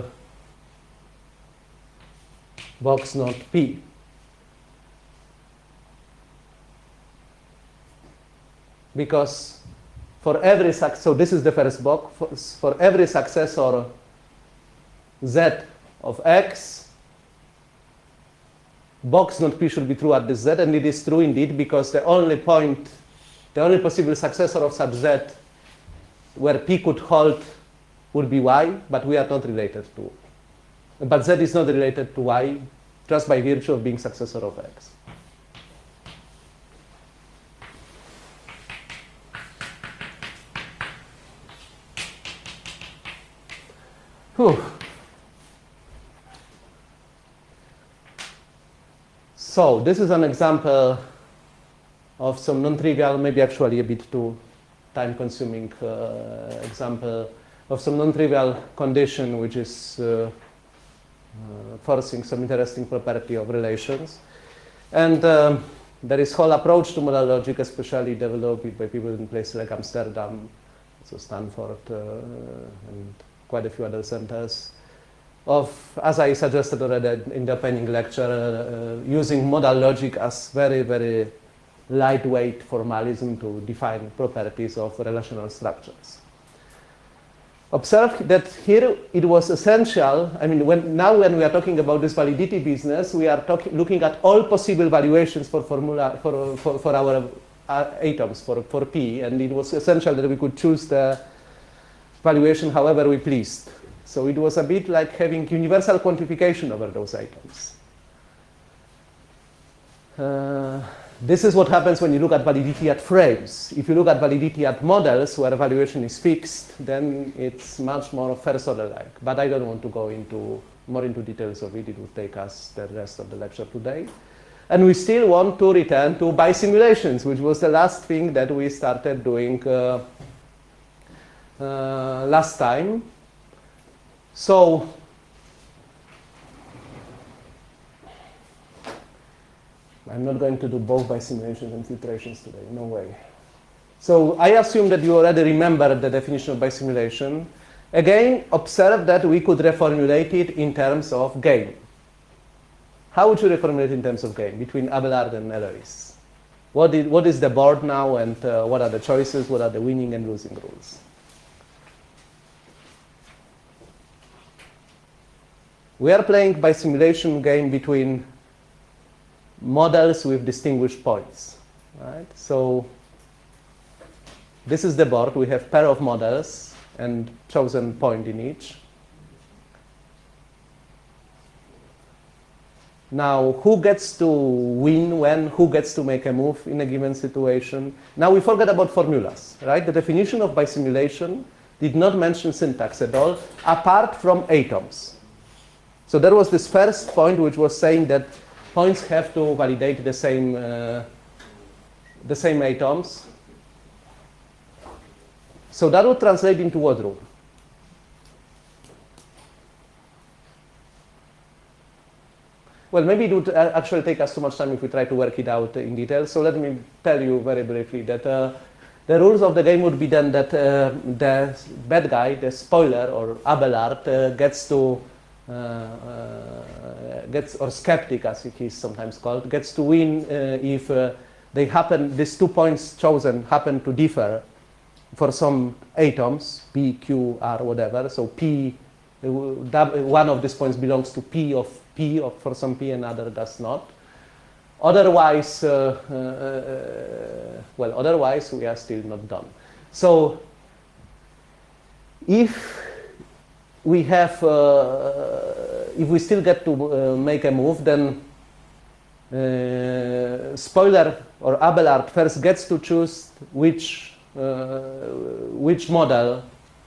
not P. Because for every so this is the first box, for every successor Z of X, box not P should be true at this Z, and it is true indeed, because the only possible successor of such Z where P could hold would be Y, but we are not related to. But Z is not related to Y just by virtue of being successor of X. Whew. So this is an example of some non-trivial, maybe actually a bit too time-consuming example of some non-trivial condition which is forcing some interesting property of relations. And there is whole approach to modal logic, especially developed by people in places like Amsterdam, so Stanford, and quite a few other centers, of, as I suggested already in the opening lecture, using modal logic as very, very lightweight formalism to define properties of relational structures. Observe that here it was essential. I mean, when we are talking about this validity business, we are looking at all possible valuations for formula for our atoms for P, and it was essential that we could choose the valuation however we pleased. So it was a bit like having universal quantification over those atoms. This is what happens when you look at validity at frames. If you look at validity at models where valuation is fixed, then it's much more first order like. But I don't want to go more into details of it. It would take us the rest of the lecture today. And we still want to return to bisimulations, which was the last thing that we started doing last time. So I'm not going to do both bisimulations and filtrations today, no way. So I assume that you already remember the definition of bisimulation. Again, observe that we could reformulate it in terms of game. How would you reformulate it in terms of game between Abelard and Eloise? What is the board now, and what are the choices? What are the winning and losing rules? We are playing bisimulation game between models with distinguished points, right? So this is the board. We have pair of models and chosen point in each. Now, who gets to win when? Who gets to make a move in a given situation? Now we forget about formulas, right? The definition of bisimulation did not mention syntax at all, apart from atoms. So there was this first point which was saying that points have to validate the same atoms. So that would translate into what rule? Well, maybe it would actually take us too much time if we try to work it out in detail. So let me tell you very briefly that the rules of the game would be then that the bad guy, the spoiler or Abelard, gets to or skeptic as he is sometimes called, gets to win if these 2 points chosen happen to differ for some atoms, P, Q, R, whatever. So P, one of these points belongs to P for some P, and other does not. Otherwise, otherwise we are still not done. So if we have, if we still get to make a move, then spoiler or Abelard first gets to choose which model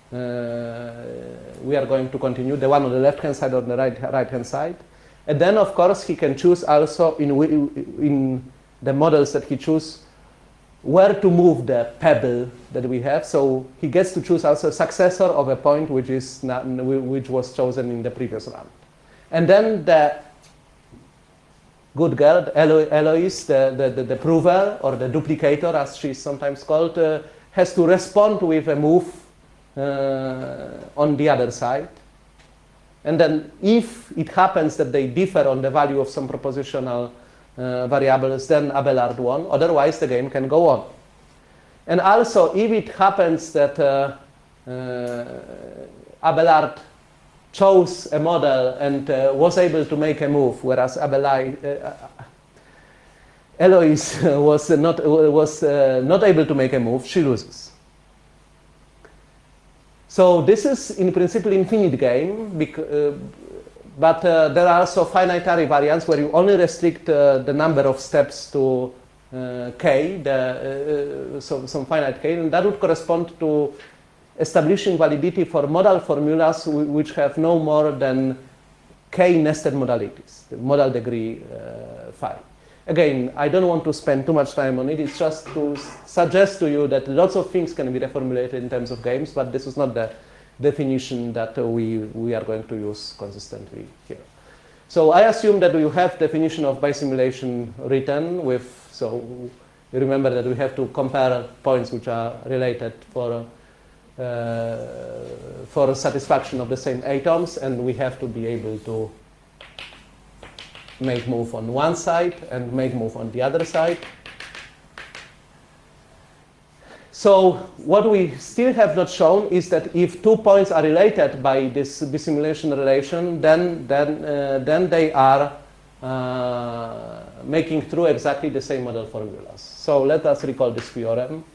we are going to continue, the one on the left-hand side or the right-hand side. And then, of course, he can choose also in the models that he chooses where to move the pebble that we have. So he gets to choose also a successor of a point which was chosen in the previous round. And then the good girl, Eloise, the prover or the duplicator, as she is sometimes called, has to respond with a move on the other side. And then if it happens that they differ on the value of some propositional variables, then Abelard won. Otherwise, the game can go on. And also, if it happens that Abelard chose a model and was able to make a move, whereas Eloise was not able to make a move, she loses. So this is in principle infinite game, but there are also finitary variants where you only restrict the number of steps to k, some finite k, and that would correspond to establishing validity for modal formulas which have no more than k nested modalities, the modal degree phi. Again, I don't want to spend too much time on it. It's just to suggest to you that lots of things can be reformulated in terms of games, but this is not the definition that we are going to use consistently here. So I assume that you have definition of bisimulation written with, so you remember that we have to compare points which are related for satisfaction of the same atoms, and we have to be able to make move on one side and make move on the other side. So what we still have not shown is that if two points are related by this bisimulation relation, then they are making true exactly the same model formulas. So let us recall this theorem.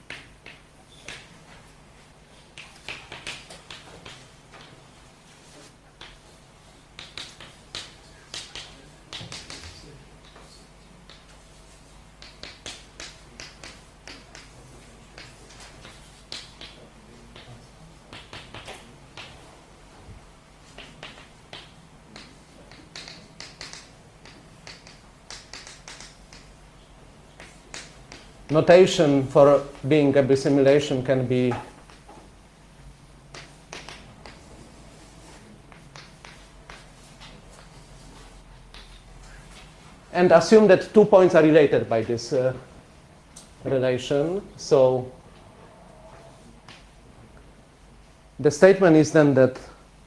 Notation for being a bisimulation can be and assume that two points are related by this relation. So the statement is then that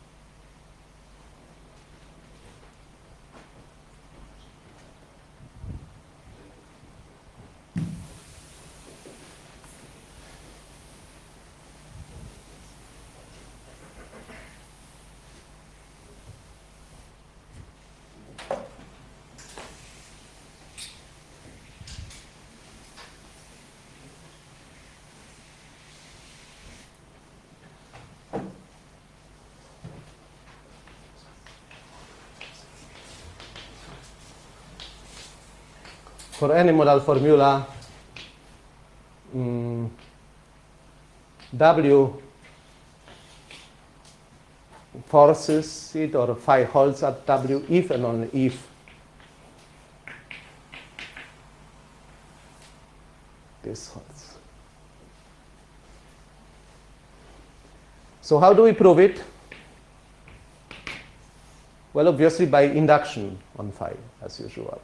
for any modal formula, W forces it, or phi holds at W if and only if this holds. So how do we prove it? Well, obviously by induction on phi, as usual.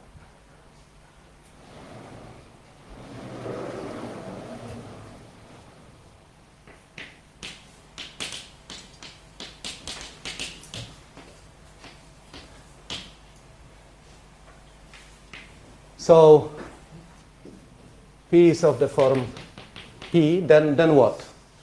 So P is of the form P, then what?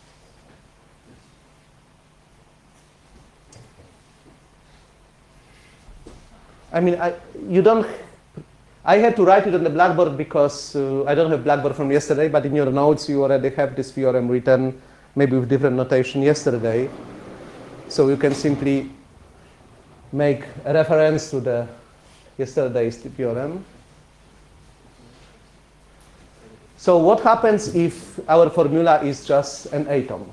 I mean, I had to write it on the blackboard because I don't have blackboard from yesterday, but in your notes you already have this theorem written, maybe with different notation yesterday. So you can simply make a reference to the yesterday's theorem. So what happens if our formula is just an atom?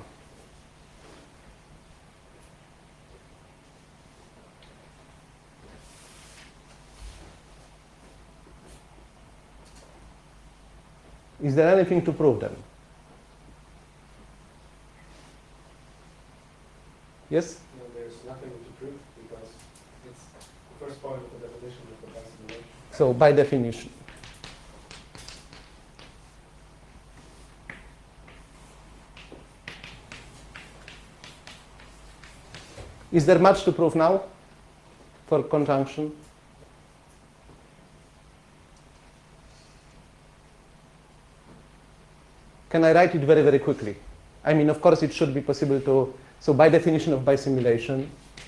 Is there anything to prove then? Yes? No, there's nothing to prove because it's the first point of the definition of the bisimulation. So by definition. Is there much to prove now for conjunction? Can I write it very, very quickly? I mean, of course, it should be possible to, so by definition of bisimulation,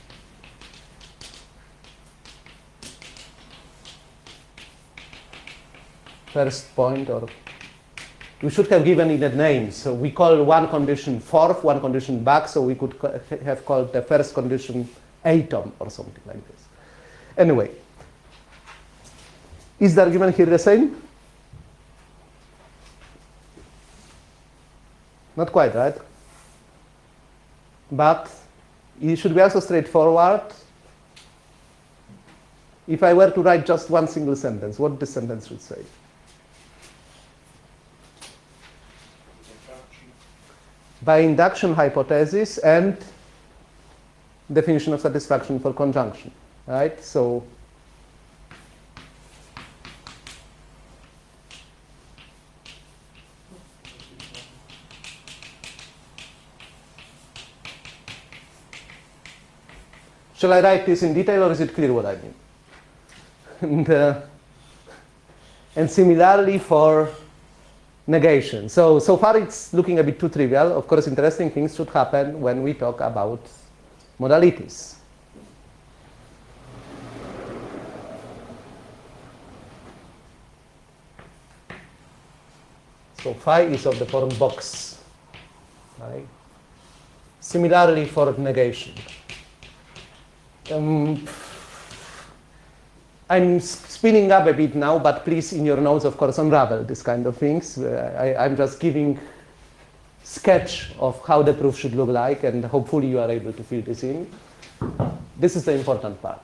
first point, or we should have given it a name. So we call one condition forth, one condition back, so we could have called the first condition atom or something like this. Anyway, is the argument here the same? Not quite, right? But it should be also straightforward. if I were to write just one single sentence, what this sentence should say? Conjunction. By induction hypothesis and definition of satisfaction for conjunction, right? So shall I write this in detail, or is it clear what I mean? And similarly for negation. So far it's looking a bit too trivial. Of course, interesting things should happen when we talk about modalities. So phi is of the form box. Right? Similarly for negation. I'm spinning up a bit now, but please, in your notes, of course, unravel this kind of things. I'm just giving sketch of how the proof should look like, and hopefully you are able to fill this in. This is the important part.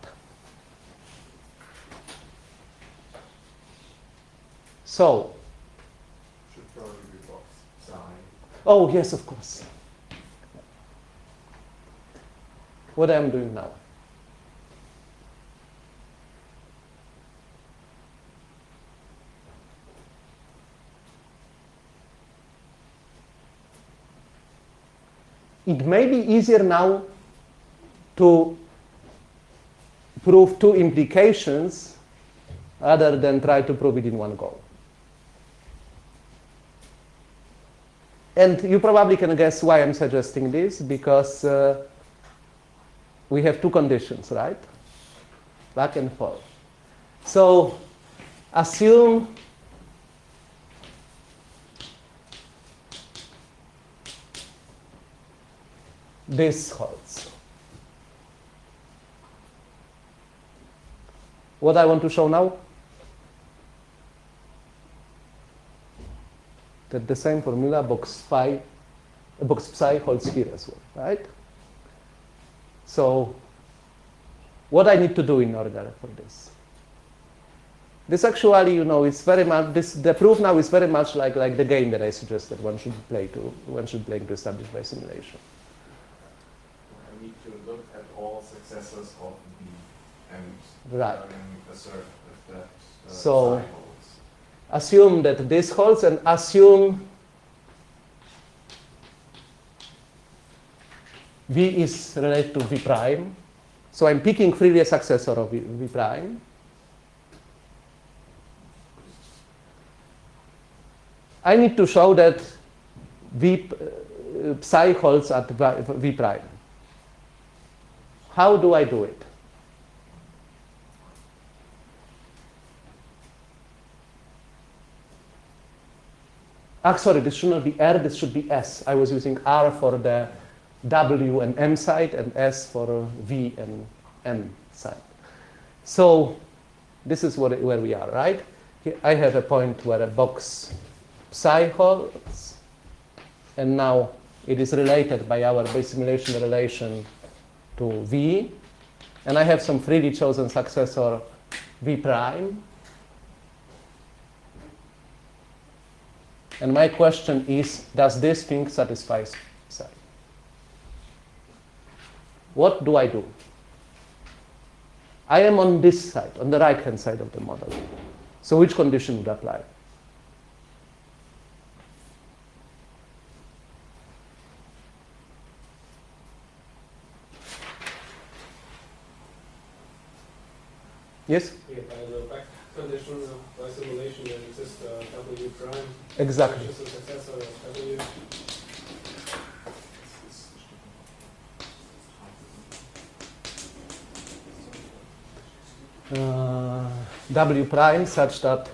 So, Should probably be box psi. oh yes, of course. What I am doing now. It may be easier now to prove two implications rather than try to prove it in one go. And you probably can guess why I'm suggesting this, because we have two conditions, right? Back and forth. So assume this holds. What I want to show now? That the same formula, box psi holds here as well, right? So what I need to do in order for this? This actually, it's very much, the proof now is very much like the game that I suggested one should play to establish by simulation. I need to look at all successors of B and Right. assert that So- psi holds. Assume that this holds, and assume V is related to V prime. So I'm picking freely a successor of V prime. I need to show that psi holds at V prime. How do I do it? Sorry, this should not be R, this should be S. I was using R for the W and M side, and S for V and N side. So this is where we are, right? Here I have a point where a box psi holds, and now it is related by our Bayes simulation relation to V, and I have some freely chosen successor V prime. And my question is, does this thing satisfy psi? What do I do? I am on this side, on the right-hand side of the model. So which condition would apply? Yes? Yeah, by the back condition by simulation there exists W prime, Exactly. which is a successor of W. W prime such that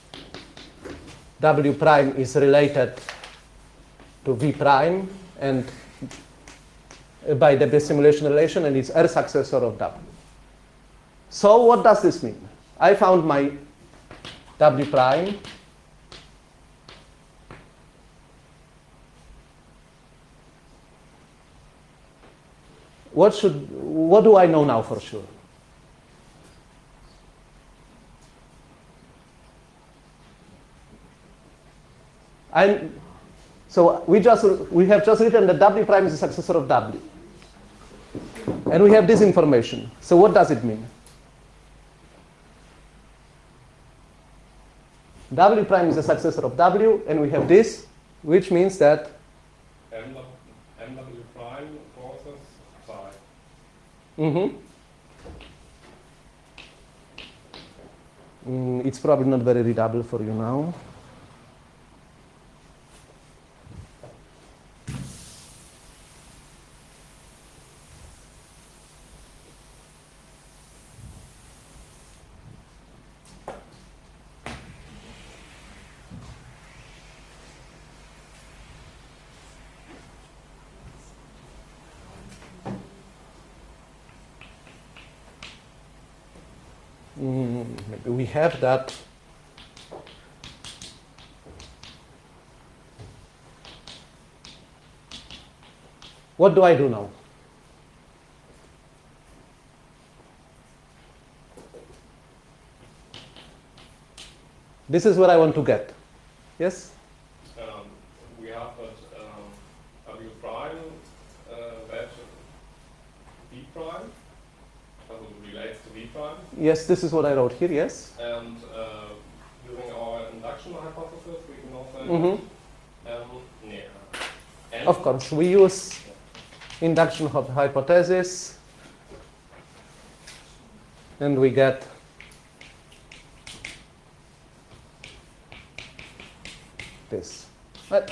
W prime is related to V prime and by the Bayes simulation relation, and it's R successor of W. So what does this mean? I found my W prime. What do I know now for sure? So we have just written that W prime is the successor of W. And we have this information. So what does it mean? W prime is the successor of W, and we have this, which means that MW prime causes psi. It's probably not very readable for you now. Maybe we have that. What do I do now? This is what I want to get. Yes? We have that W prime that B prime relates to V prime. Yes, this is what I wrote here, yes? And using our induction hypothesis, we can also Of course, we use induction hypothesis, and we get this. Right.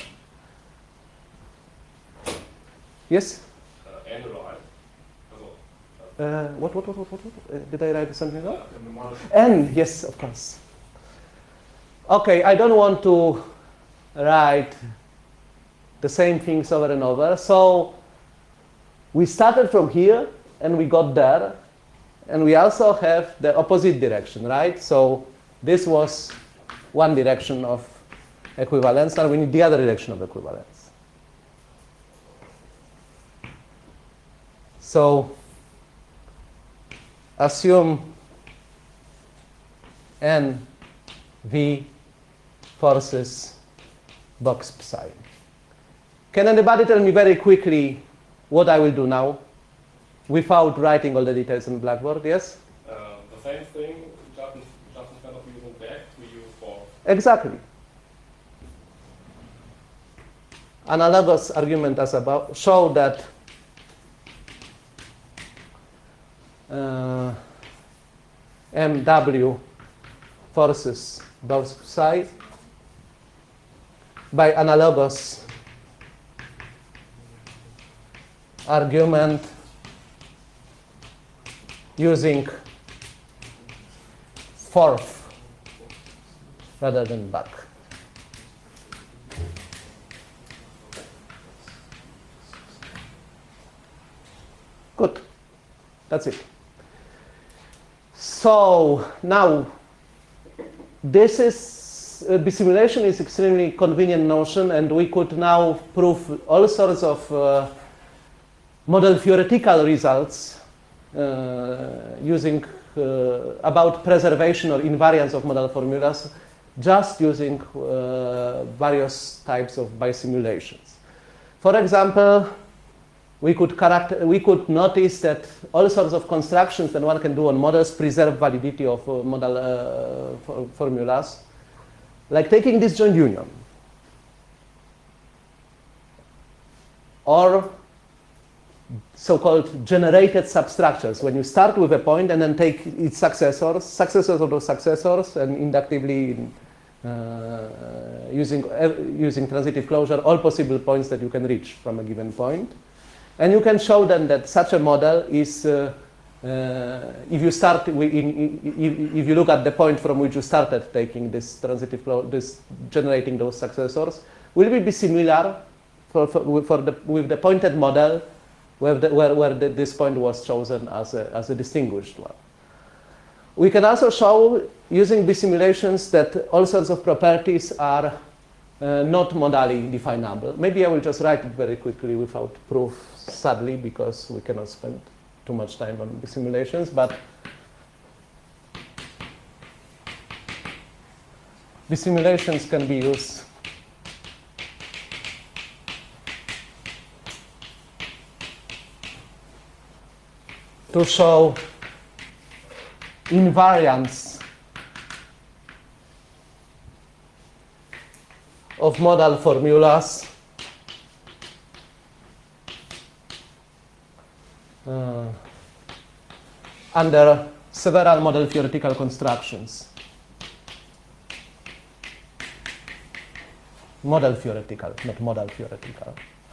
Yes? and right. What? Did I write something wrong? In the model. And yes, of course. Okay, I don't want to write the same things over and over. So we started from here and we got there, and we also have the opposite direction, right? So this was one direction of equivalence, and we need the other direction of equivalence. So assume n v forces box psi. Can anybody tell me very quickly what I will do now without writing all the details on Blackboard? Yes? The same thing, just instead of using back, we use for. Exactly. Analogous argument as above show that MW forces box psi by analogous argument using forth rather than back. Good. That's it. So now this is the simulation is extremely convenient notion, and we could now prove all sorts of model theoretical results using about preservation or invariance of model formulas, just using various types of bisimulations. For example, we could notice that all sorts of constructions that one can do on models preserve validity of model formulas, like taking this joint union, or so-called generated substructures, when you start with a point and then take its successors of those successors, and inductively using transitive closure, all possible points that you can reach from a given point. And you can show them that such a model is, if you start, if you look at the point from which you started taking this generating those successors, will be similar with the pointed model where this point was chosen as a distinguished one. We can also show, using bisimulations, that all sorts of properties are not modally definable. Maybe I will just write it very quickly without proof, sadly, because we cannot spend too much time on bisimulations. But bisimulations can be used to show invariance of modal formulas under several model theoretical constructions. Model theoretical, not modal theoretical.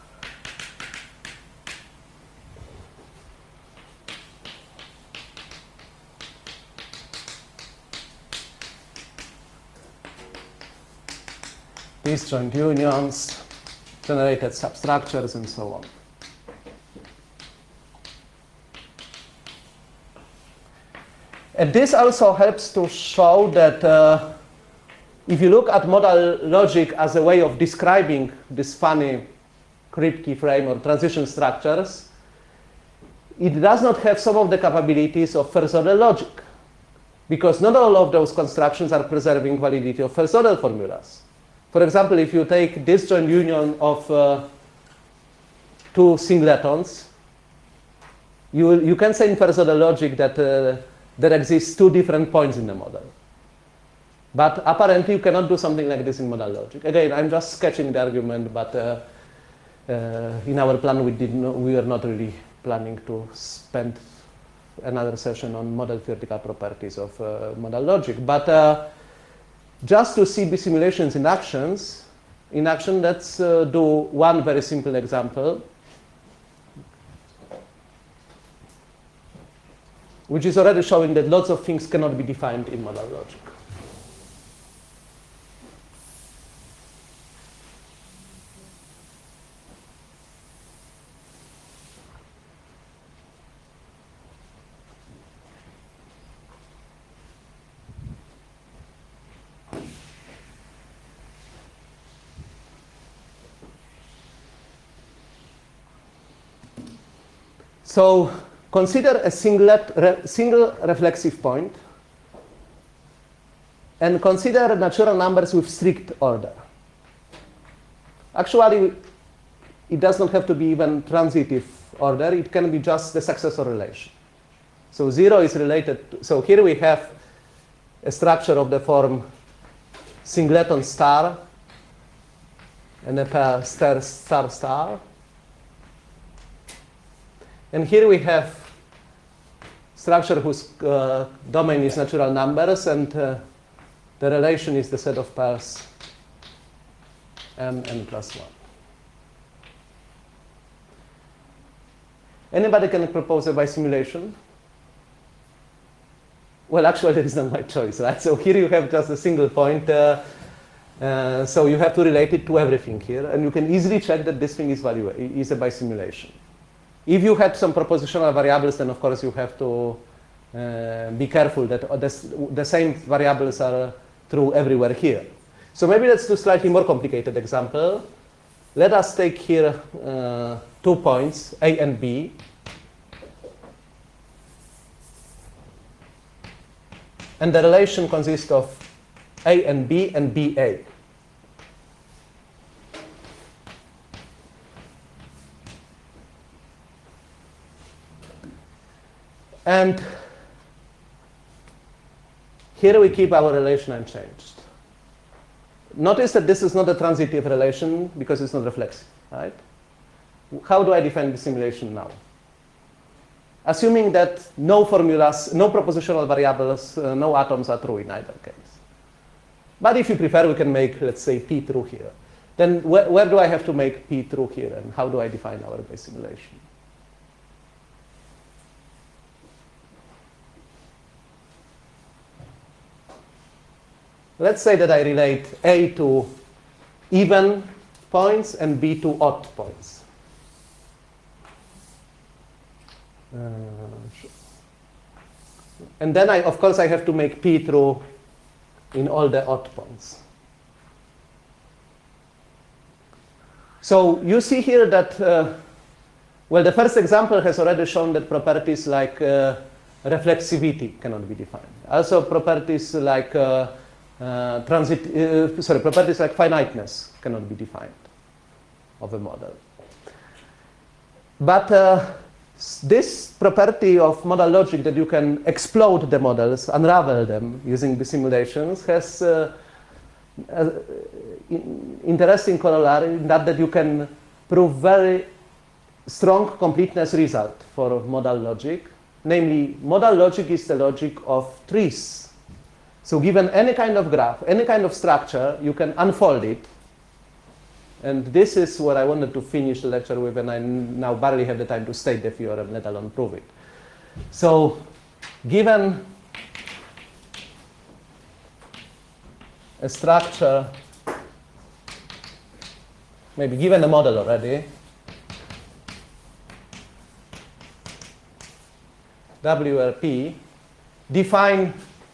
Disjoint unions, generated substructures, and so on. And this also helps to show that if you look at modal logic as a way of describing this funny Kripke frame or transition structures, it does not have some of the capabilities of first-order logic, because not all of those constructions are preserving validity of first-order formulas. For example, if you take disjoint union of two singletons, you can say in first-order logic that there exists two different points in the model. But apparently, you cannot do something like this in modal logic. Again, I'm just sketching the argument, but in our plan, we were not really planning to spend another session on model theoretical properties of modal logic. But just to see the simulations in action, let's do one very simple example, which is already showing that lots of things cannot be defined in modal logic. So consider a single reflexive point and consider natural numbers with strict order. Actually, it does not have to be even transitive order. It can be just the successor relation. So 0 is related to, so here we have a structure of the form singleton star and a pair star star star. And here we have structure whose domain is natural numbers, and the relation is the set of pairs n plus 1. Anybody can propose a bisimulation? Well, actually, it is not my choice, right? So here you have just a single point. So you have to relate it to everything here, and you can easily check that this thing is a bisimulation. If you had some propositional variables, then of course you have to be careful that the same variables are true everywhere here. So maybe let's do a slightly more complicated example. Let us take here 2 points, A and B. And the relation consists of A and B and BA. And here we keep our relation unchanged. Notice that this is not a transitive relation because it's not reflexive, right? How do I define the simulation now? Assuming that no formulas, no propositional variables, no atoms are true in either case. But if you prefer, we can make, let's say, P true here. Then where do I have to make P true here, and how do I define our base simulation? Let's say that I relate A to even points and B to odd points. And then, of course, I have to make P true in all the odd points. So you see here that, well, the first example has already shown that properties like reflexivity cannot be defined. Also, properties like properties like finiteness cannot be defined of a model. But This property of modal logic that you can explode the models, unravel them using the simulations, has interesting corollary in that you can prove very strong completeness result for modal logic. Namely, modal logic is the logic of trees. So given any kind of graph, any kind of structure, you can unfold it. And this is what I wanted to finish the lecture with, and I now barely have the time to state the theorem, let alone prove it. So given a structure, maybe given a model already, WRP, define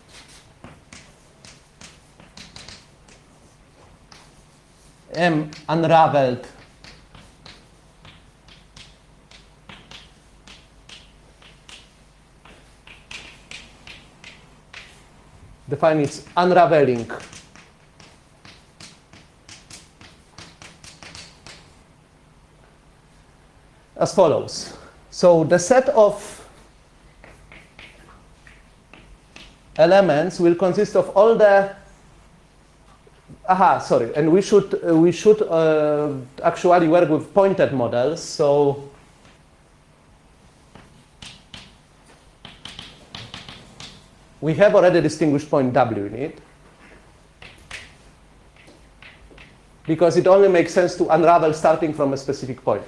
M unraveled define its unraveling as follows. So the set of elements will consist of all the and we should actually work with pointed models. So we have already distinguished point W in it, because it only makes sense to unravel starting from a specific point.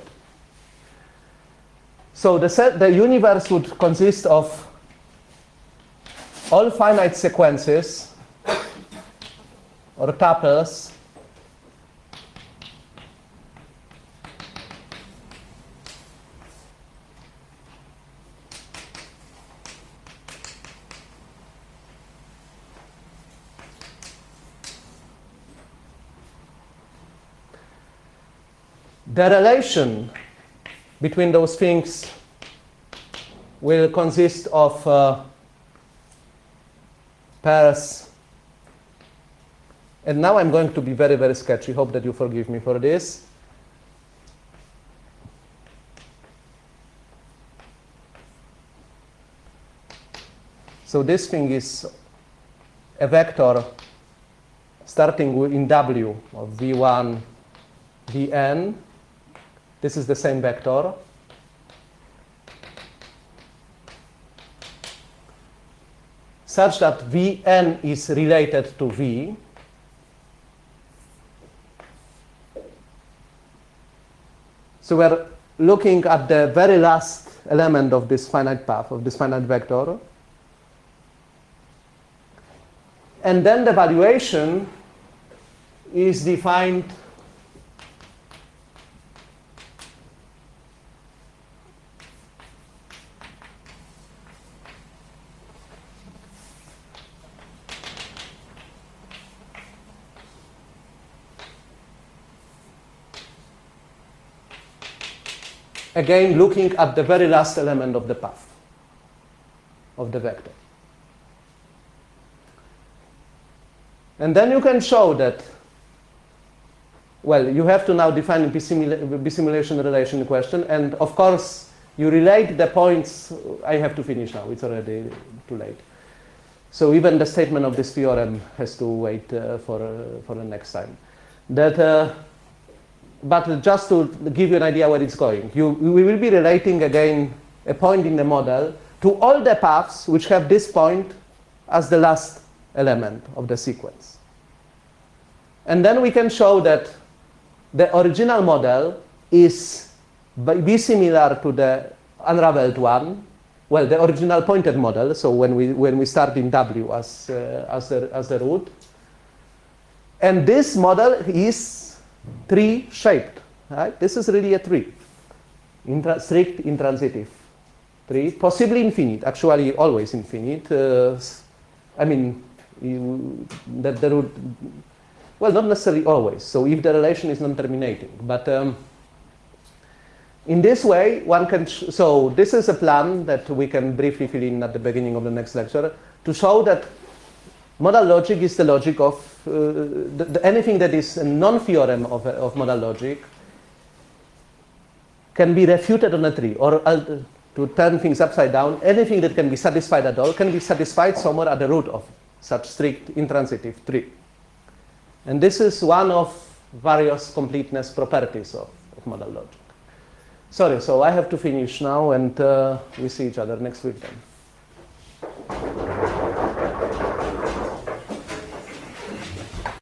So the universe would consist of all finite sequences or tuples the relation between those things will consist of pairs. And now I'm going to be very, very sketchy. Hope that you forgive me for this. So this thing is a vector starting in W of V1, Vn. This is the same vector. Such that Vn is related to V. So we're looking at the very last element of this finite path, of this finite vector. And then the valuation is defined again looking at the very last element of the path of the vector. And then you can show that, well, you have to now define a B-simulation relation question, and of course you relate the points. I have to finish now, it's already too late. So even the statement of this theorem has to wait for the next time. But just to give you an idea where it's going, we will be relating again a point in the model to all the paths which have this point as the last element of the sequence. And then we can show that the original model is B-similar to the unraveled one, well, the original pointed model, so when we start in W as the root. And this model is tree-shaped, right? This is really a tree, strict intransitive tree, possibly infinite, actually always infinite. I mean, that the root, well, not necessarily always. So if the relation is non-terminating, but in this way, one can. So this is a plan that we can briefly fill in at the beginning of the next lecture to show that modal logic is the logic of anything that is a non-theorem of modal logic can be refuted on a tree, or to turn things upside down. Anything that can be satisfied at all can be satisfied somewhere at the root of such strict intransitive tree. And this is one of various completeness properties of model logic. Sorry, so I have to finish now, and we see each other next week then.